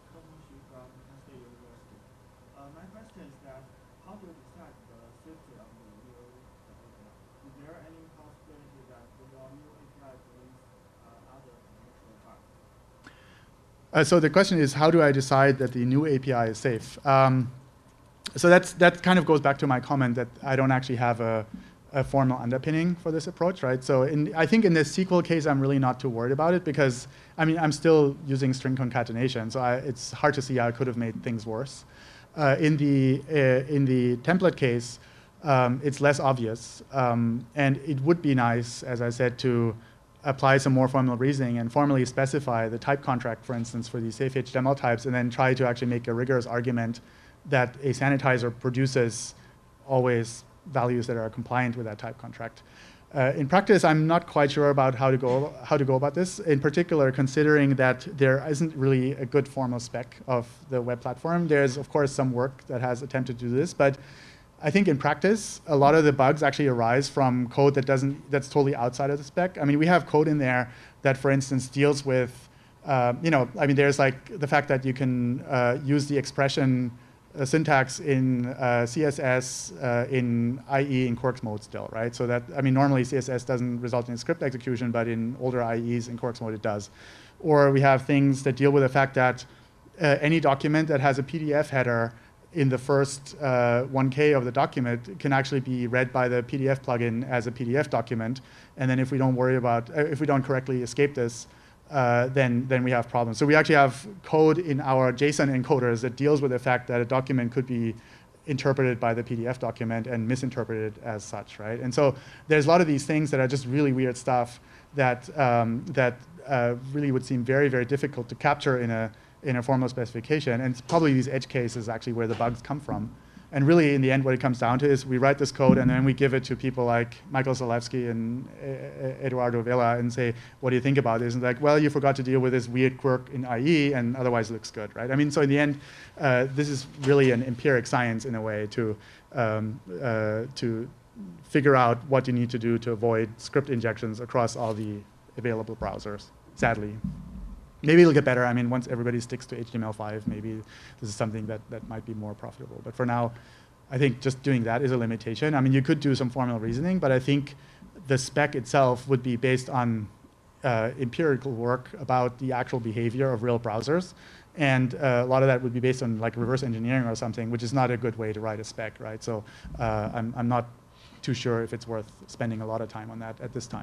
Uh, my question is that how do you decide the safety of the new A P I? Is there any possibility that your new A P I brings uh, other potential bugs? Uh, so the question is, how do I decide that the new A P I is safe? Um, so that's that kind of goes back to my comment that I don't actually have a, a formal underpinning for this approach, right? So in, I think in this S Q L case, I'm really not too worried about it because, I mean, I'm still using string concatenation, so I, it's hard to see how I could have made things worse. Uh, in the uh, in the template case, um, it's less obvious, um, and it would be nice, as I said, to apply some more formal reasoning and formally specify the type contract, for instance, for these safe H T M L types, and then try to actually make a rigorous argument that a sanitizer produces always values that are compliant with that type contract. Uh, in practice, I'm not quite sure about how to go how to go about this. In particular, considering that there isn't really a good formal spec of the web platform. There's of course some work that has attempted to do this, but I think in practice, a lot of the bugs actually arise from code that doesn't that's totally outside of the spec. I mean, we have code in there that, for instance, deals with uh, you know, I mean, there's like the fact that you can uh, use the expression Uh, syntax in uh, C S S, uh, in I E, in Quarks mode still, right? So that, I mean, normally C S S doesn't result in script execution, but in older I Es in Quarks mode it does. Or we have things that deal with the fact that uh, any document that has a P D F header in the first uh, one K of the document can actually be read by the P D F plugin as a P D F document. And then if we don't worry about, uh, if we don't correctly escape this, Uh, then, then we have problems. So we actually have code in our JSON encoders that deals with the fact that a document could be interpreted by the P D F document and misinterpreted as such, right? And so there's a lot of these things that are just really weird stuff that, um, that uh, really would seem very, very difficult to capture in a, in a formal specification. And it's probably these edge cases actually where the bugs come from. And really, in the end, what it comes down to is we write this code, and then we give it to people like Michael Zalewski and Eduardo Vela and say, what do you think about this? And like, well, you forgot to deal with this weird quirk in I E, and otherwise it looks good, right? I mean, so in the end, uh, this is really an empiric science in a way to, um, uh, to figure out what you need to do to avoid script injections across all the available browsers, sadly. Maybe it'll get better. I mean, once everybody sticks to H T M L five, maybe this is something that, that might be more profitable. But for now, I think just doing that is a limitation. I mean, you could do some formal reasoning, but I think the spec itself would be based on uh, empirical work about the actual behavior of real browsers. And uh, a lot of that would be based on like reverse engineering or something, which is not a good way to write a spec, right? So uh, I'm, I'm not too sure if it's worth spending a lot of time on that at this time.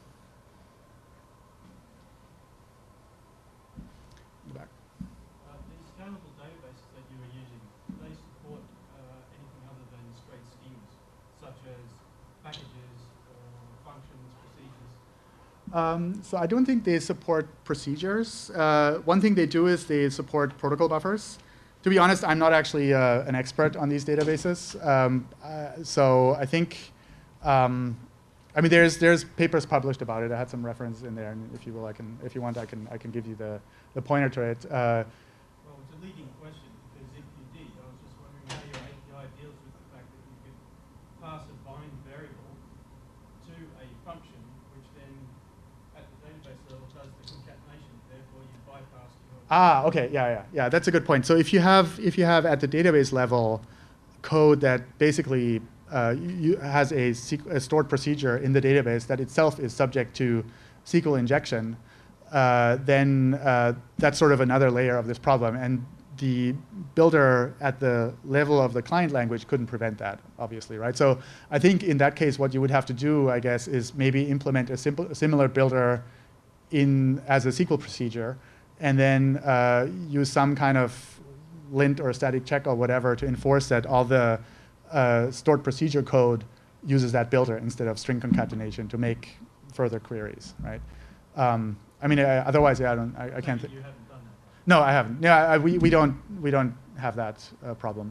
Back. Uh, these scalable databases that you were using, do they support uh, anything other than straight schemas, such as packages or functions, procedures? Um, so I don't think they support procedures. Uh, one thing they do is they support protocol buffers. To be honest, I'm not actually uh, an expert on these databases. Um, uh, so I think, um, I mean, there's there's papers published about it. I had some reference in there, and if you will, I can, if you want, I can I can give you the the pointer to it. Uh, well, it's a leading question because if you did, I was just wondering how your A P I deals with the fact that you could pass a bind variable to a function, which then at the database level does the concatenation. Therefore, you bypass your. Ah, okay, yeah, yeah, yeah. That's a good point. So if you have if you have at the database level code that basically uh, you, has a, a stored procedure in the database that itself is subject to S Q L injection, uh, then uh, that's sort of another layer of this problem. And the builder at the level of the client language couldn't prevent that, obviously, right? So I think in that case, what you would have to do, I guess, is maybe implement a, simple, a similar builder in as a S Q L procedure, and then uh, use some kind of lint or static check or whatever to enforce that all the uh, stored procedure code uses that builder instead of string concatenation to make further queries, right? Um, I mean, I, otherwise, yeah, I don't, I, I can't. You haven't done that. No, I haven't. Yeah, I, we we don't we don't have that uh, problem.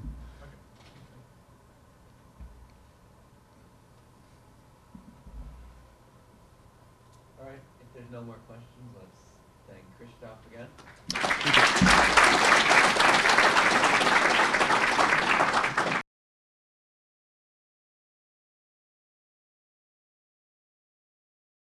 All right, if there's no more questions, let's thank Christoph again.